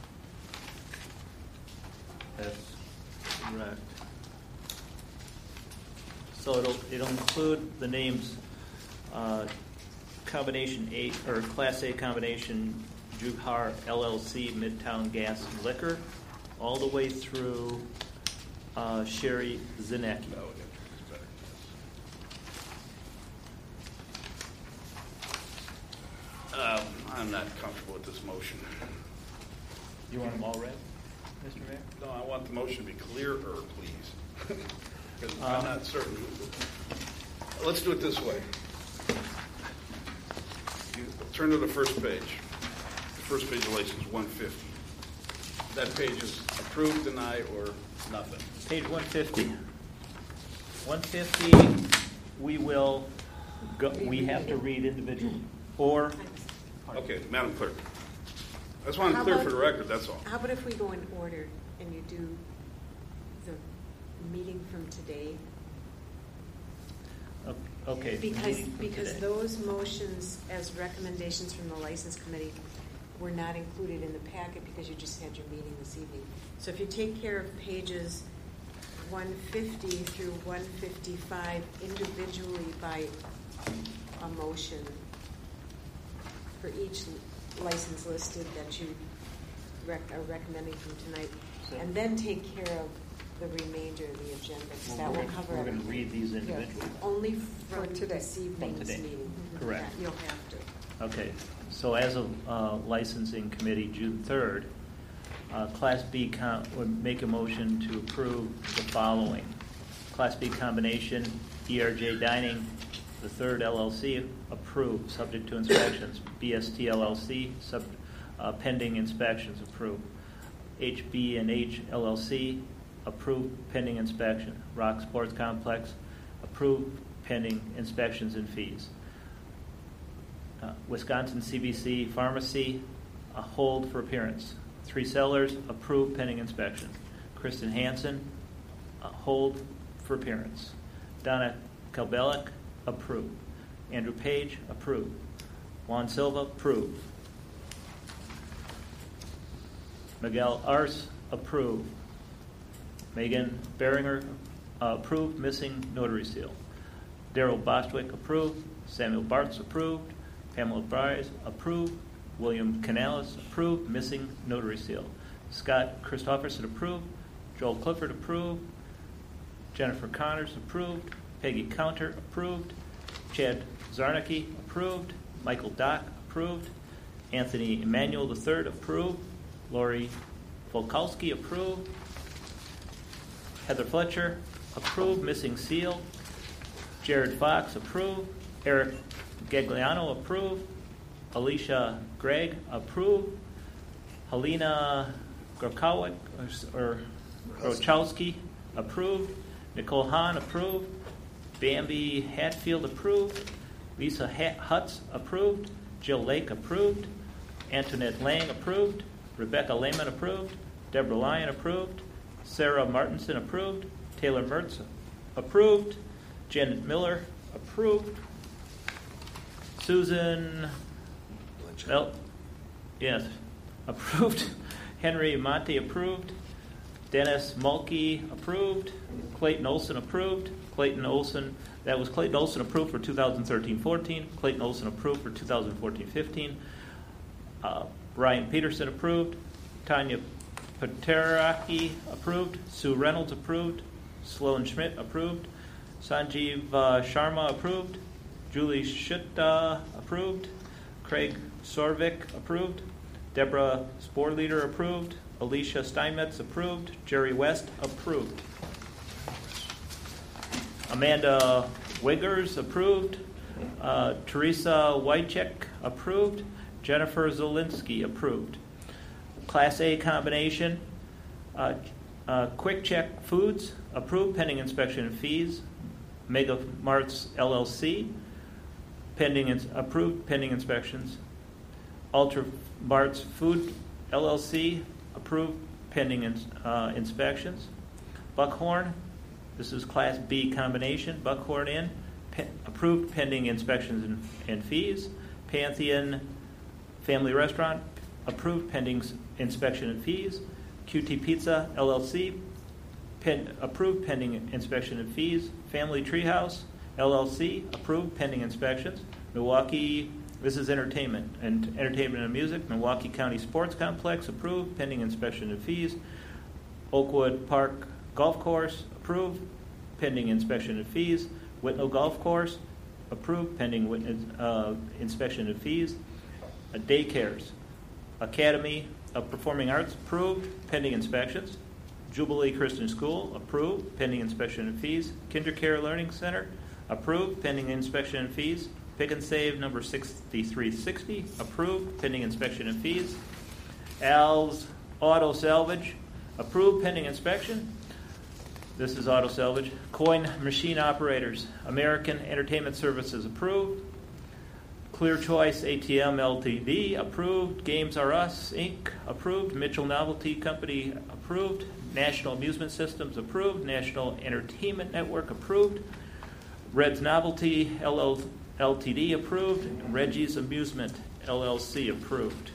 That's correct. So it'll include the names combination 8 or Class A combination Juhar LLC Midtown Gas and Liquor, all the way through Sherry Zinecki. I'm not comfortable with this motion. You want them all read, Mr. Mayor? No, I want the motion to be clearer, please. Because I'm not certain. Let's do it this way. You turn to the first page. The first page of license 150. That page is approve, deny, or nothing. Page 150. 150, we will go, we have to read individually. Or, Okay, Madam Clerk. I just want to How clear about- for the record, that's all. How about if we go in order and you do the meeting from today? okay. Because meeting from today. those motions as recommendations from the License Committee were not included in the packet because you just had your meeting this evening. So if you take care of pages 150 through 155 individually by a motion for each license listed that you are recommending from tonight, and then take care of the remainder of the agenda, because that will cover We're going to everything. read these individually. Only For from today. this evening's From today. meeting. Correct. Yeah, you'll have to. Okay, so as of licensing committee, June 3rd, Class B would make a motion to approve the following. Class B combination, ERJ Dining, the third LLC, approved, subject to inspections. BST LLC, pending inspections, approved. HB and H LLC, approved, pending inspection. Rock Sports Complex, approved, pending inspections and fees. Wisconsin CBC Pharmacy, a hold for appearance. 3 sellers, approved pending inspection. Kristen Hansen, a hold for appearance. Donna Kalbelik, approved. Andrew Page, approved. Juan Silva, approved. Miguel Arce, approved. Megan Beringer, approved, missing notary seal. Daryl Bostwick, approved. Samuel Bartz, approved. Pamela Bryce, approved. William Canales, approved, missing notary seal. Scott Christofferson, approved. Joel Clifford, approved. Jennifer Connors, approved. Peggy Counter, approved. Chad Zarnicki, approved. Michael Dock, approved. Anthony Emmanuel III, approved. Lori Volkowski, approved. Heather Fletcher, approved, missing seal. Jared Fox, approved. Eric Gagliano, approved. Alicia Gregg, approved. Helena Grokowicz, or Grochowski, approved. Nicole Hahn, approved. Bambi Hatfield, approved. Lisa Hutz, approved. Jill Lake, approved. Antoinette Lang, approved. Rebecca Lehman, approved. Deborah Lyon, approved. Sarah Martinson, approved. Taylor Mertz, approved. Janet Miller, approved. Susan, yes, approved. Henry Monte, approved. Dennis Mulkey approved. Clayton Olson approved. Clayton Olson approved for 2013-14. Clayton Olson approved for 2014-15. Brian Peterson approved. Tanya Pateraki approved. Sue Reynolds approved. Sloan Schmidt approved. Sanjeev Sharma approved. Julie Schutt approved. Craig Sorvik approved. Deborah Sporleader approved. Alicia Steinmetz approved. Jerry West approved. Amanda Wiggers approved. Teresa Wycheck approved. Jennifer Zielinski approved. Class A combination. Quick Check Foods approved pending inspection and fees. Mega Marts LLC approved pending inspections. Ultra Marts Food LLC approved pending inspections. Buckhorn, this is Class B combination. Buckhorn Inn approved pending inspections and fees. Pantheon Family Restaurant approved pending inspection and fees. QT Pizza LLC approved pending inspection and fees. Family Treehouse LLC approved pending inspections. Milwaukee, this is entertainment and music. Milwaukee County Sports Complex approved pending inspection and fees. Oakwood Park Golf Course approved pending inspection and fees. Whitnall Golf Course approved pending inspection and fees. Daycares. Academy of Performing Arts approved pending inspections. Jubilee Christian School approved pending inspection and fees. KinderCare Learning Center approved pending inspection and fees. Pick and Save number 6360 approved pending inspection and fees. Al's Auto Salvage approved pending inspection. This is Auto Salvage. Coin Machine Operators American Entertainment Services approved. Clear Choice ATM Ltd. approved. Games R Us Inc. approved. Mitchell Novelty Company approved. National Amusement Systems approved. National Entertainment Network approved. Red's Novelty Ltd. approved. And Reggie's Amusement LLC approved.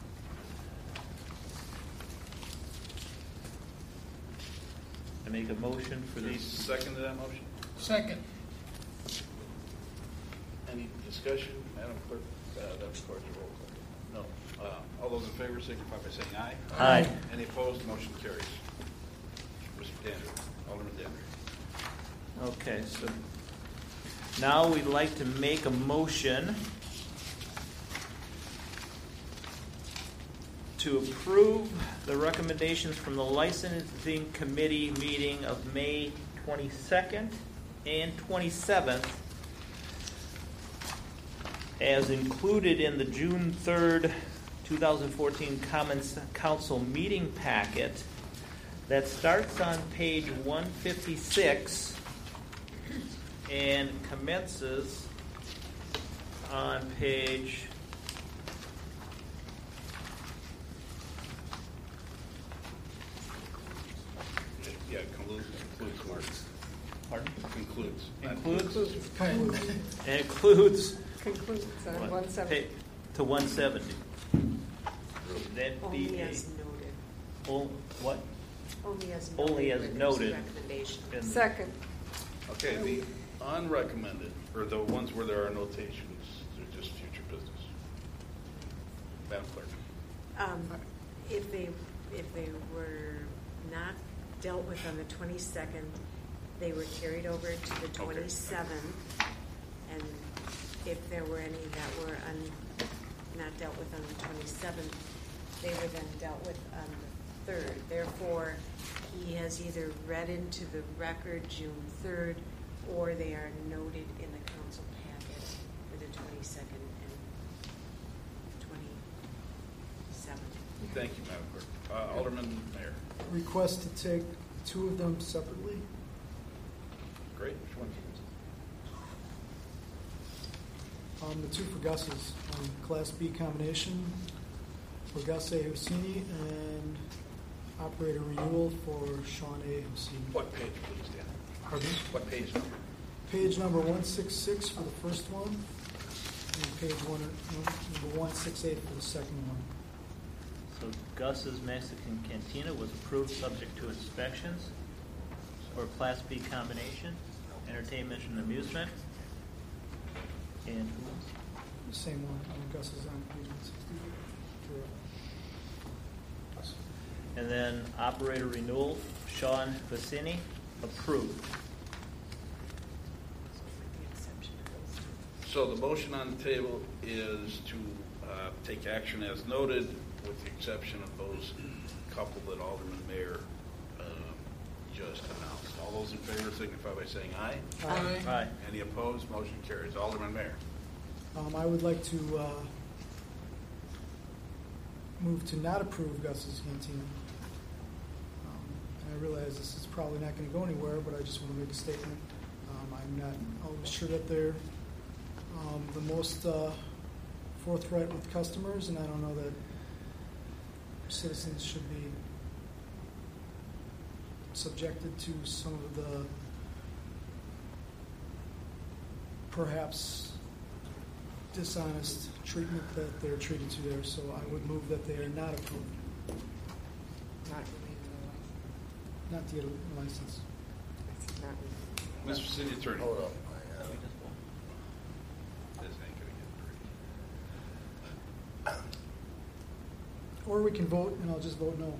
I make a motion for these. Second to that motion? Second. Any discussion? Madam Clerk, that records a roll call. No. All those in favor signify by saying aye. Aye. Any opposed? Motion carries. Mr. Dandridge, Alderman Dandridge. Okay, so now we'd like to make a motion to approve the recommendations from the licensing committee meeting of May 22nd and 27th as included in the June 3rd, 2014 Commons Council meeting packet that starts on page 156 and commences on page Concludes, Mark. Pardon? Concludes. Concludes on 170. To 170. Would that Only be as noted. What? Only as noted. Only as where there's noted. recommendation. Second. Okay, the unrecommended, or the ones where there are notations, they're just future business. Madam Clerk. If they were not dealt with on the 22nd, they were carried over to the 27th, and if there were any that were not dealt with on the 27th, they were then dealt with on the 3rd. Therefore, he has either read into the record June 3rd, or they are noted in the council packet for the 22nd and 27th. Thank you, Madam Clerk. Alderman Mayor. Request to take two of them separately. Great. Which ones? The two for Gus's, Class B combination for Gus A. Husini and operator renewal for Sean A. Husini. What page, please, Dan? Pardon? What page number? Page number 166 for the first one, and page number 168 for the second one. So Gus's Mexican Cantina was approved subject to inspections or Class B combination, entertainment and amusement. And who else? The same one. Gus is on page 160. And then operator renewal, Sean Vicini, approved. So the motion on the table is to take action as noted, with the exception of those couple that Alderman Mayor just announced. All those in favor signify by saying aye. Aye. Aye. Any opposed? Motion carries. Alderman Mayor. I would like to move to not approve Gus's Cantina. And I realize this is probably not going to go anywhere, but I just want to make a statement. I'm not always sure that they're the most forthright with customers, and I don't know that citizens should be subjected to some of the perhaps dishonest treatment that they're treated to there. So I would move that they are not approved. Not the license. Mr. City Attorney. Hold up. This ain't gonna get Or we can vote, and I'll just vote no.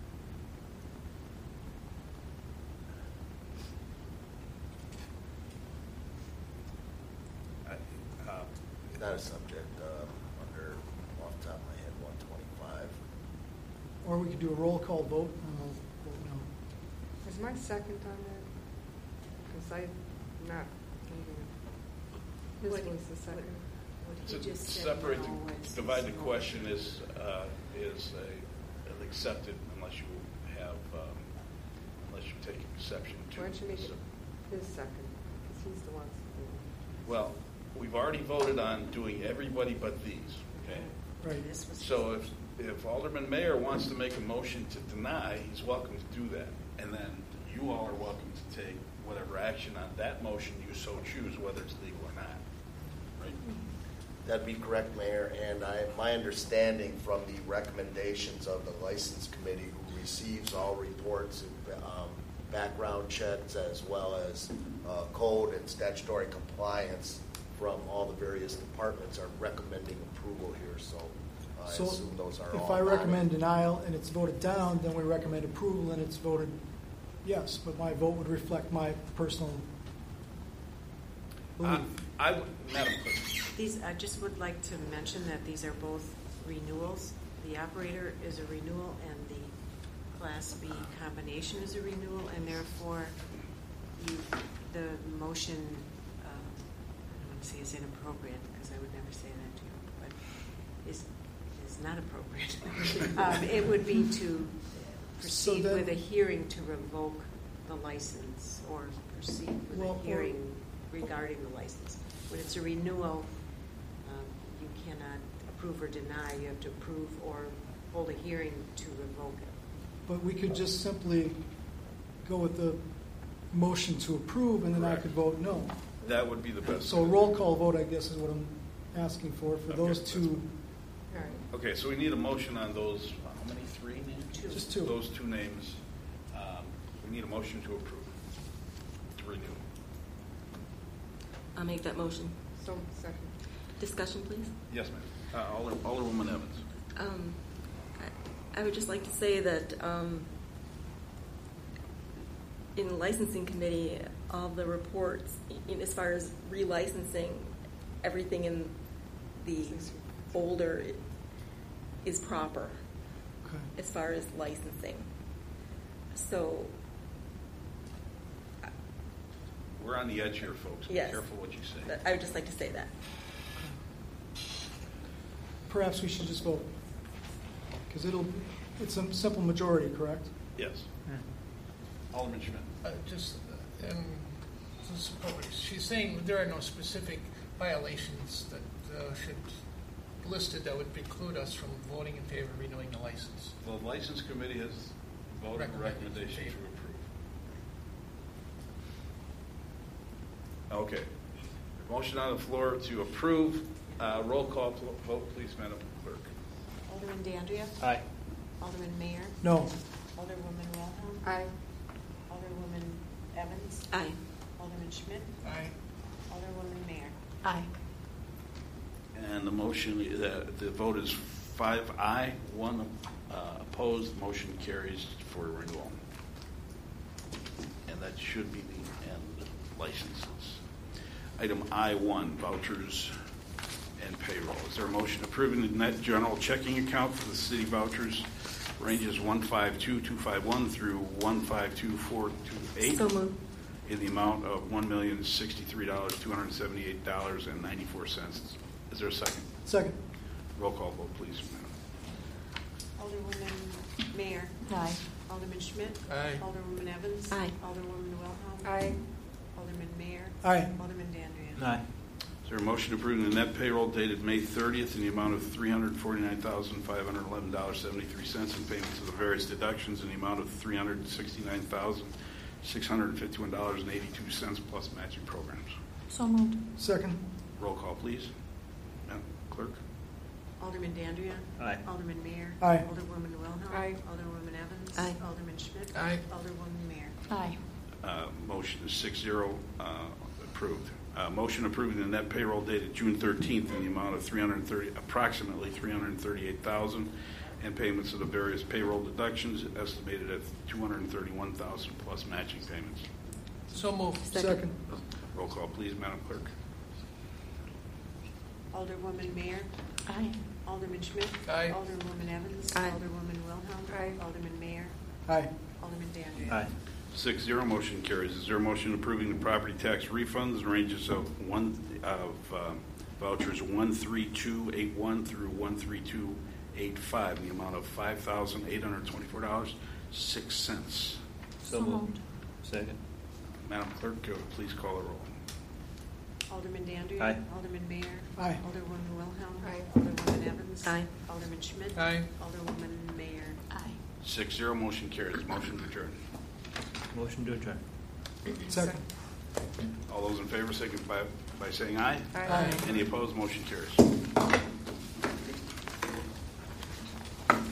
Not a subject under, off the top of my head, 125. Or we could do a roll call vote, and I'll vote no. Is my second on that? Because I'm not thinking. This was the second. To separate, divide the question is accepted unless you have unless you take exception to. Why don't you make it his second? Because he's the one. Well, we've already voted on doing everybody but these. Okay. Right. So if Alderman Mayor wants to make a motion to deny, he's welcome to do that, and then you all are welcome to take whatever action on that motion you so choose, whether it's legal or not. Right. That'd be correct, Mayor. And my understanding from the recommendations of the License Committee, who receives all reports and background checks as well as code and statutory compliance from all the various departments, are recommending approval here. So I assume those are all. If I recommend denial and it's voted down, then we recommend approval and it's voted yes. But my vote would reflect my personal belief. Madam Clerk. I just would like to mention that these are both renewals. The operator is a renewal and the Class B combination is a renewal, and therefore the motion, I don't want to say is inappropriate because I would never say that to you, but is not appropriate. It would be to proceed with a hearing to revoke the license or proceed with a hearing regarding the license. When it's a renewal, you cannot approve or deny. You have to approve or hold a hearing to revoke it. But we could just simply go with the motion to approve, and then I could vote no. That would be the best. So a roll call vote, I guess, is what I'm asking for those two. All right. Okay, so we need a motion on those. How many? 3 names? Just 2. Those 2 names. We need a motion to approve, to renew. I'll make that motion. So second. Discussion, please. Yes, ma'am. Alderwoman Evans. I would just like to say that in the licensing committee, all the reports, as far as relicensing, everything in the folder is proper as far as licensing. So we're on the edge here, folks. Yes. Be careful what you say. I would just like to say that. Perhaps we should just vote. Because it's a simple majority, correct? Yes. Alderman Schmidt. She's saying there are no specific violations that should listed that would preclude us from voting in favor of renewing the license. The License Committee has voted a recommendation to approve. Okay. Motion on the floor to approve. Roll call vote, please, Madam Clerk. Alderman D'Andrea? Aye. Alderman Mayor. No. Alderwoman Wilhelm. Aye. Alderwoman Evans. Aye. Alderman Schmidt. Aye. Alderwoman Mayor. Aye. And the motion, the vote is 5 aye, 1 opposed. Motion carries for renewal. And that should be the end licenses. Item I-1, vouchers and payroll. Is there a motion approving the net general checking account for the city vouchers? Ranges 152251 through 152428. So moved. In the amount of $1,063,278.94. Is there a second? Second. Roll call vote, please, madam. Alderwoman Mayor. Aye. Alderman Schmidt. Aye. Alderwoman Evans. Aye. Alderwoman Wilhelm. Aye. Alderman Mayor. Aye. Alderman Dandria. Aye. Is there a motion approving the net payroll dated May 30th in the amount of $349,511.73 and payments of the various deductions in the amount of $369,651.82 plus matching programs? So moved. Second. Roll call, please. Madam Clerk? Alderman Dandria. Aye. Alderman Mayor. Aye. Alderwoman Wilhelm. Aye. Alderwoman Evans. Aye. Alderman Schmidt. Aye. Alderwoman Mayor. Aye. Motion is 6-0 approved. Motion approving the net payroll dated June 13th in the amount of approximately $338,000 and payments of the various payroll deductions estimated at $231,000 plus matching payments. So moved. Second. Roll call, please, Madam Clerk. Alderwoman Mayor. Aye. Alderman Schmidt. Aye. Alderwoman Evans. Aye. Alderwoman Wilhelm. Aye. Alderman Mayor. Aye. Alderman Dandria. Aye. 6-0, motion carries. Is there a motion approving the property tax refunds and ranges of vouchers 13281 through 13285 in the amount of $5,824.06? So moved. Second. Madam Clerk, please call the roll. Alderman Dandria. Aye. Alderman Mayor. Aye. Alderwoman Wilhelm. Aye. Alderwoman Evans. Aye. Alderman Schmidt. Aye. Alderwoman Mayor. Aye. 6-0, motion carries. Motion adjourned. Motion to adjourn. Second. All those in favor signify by saying aye. Aye. Any opposed? Motion carries.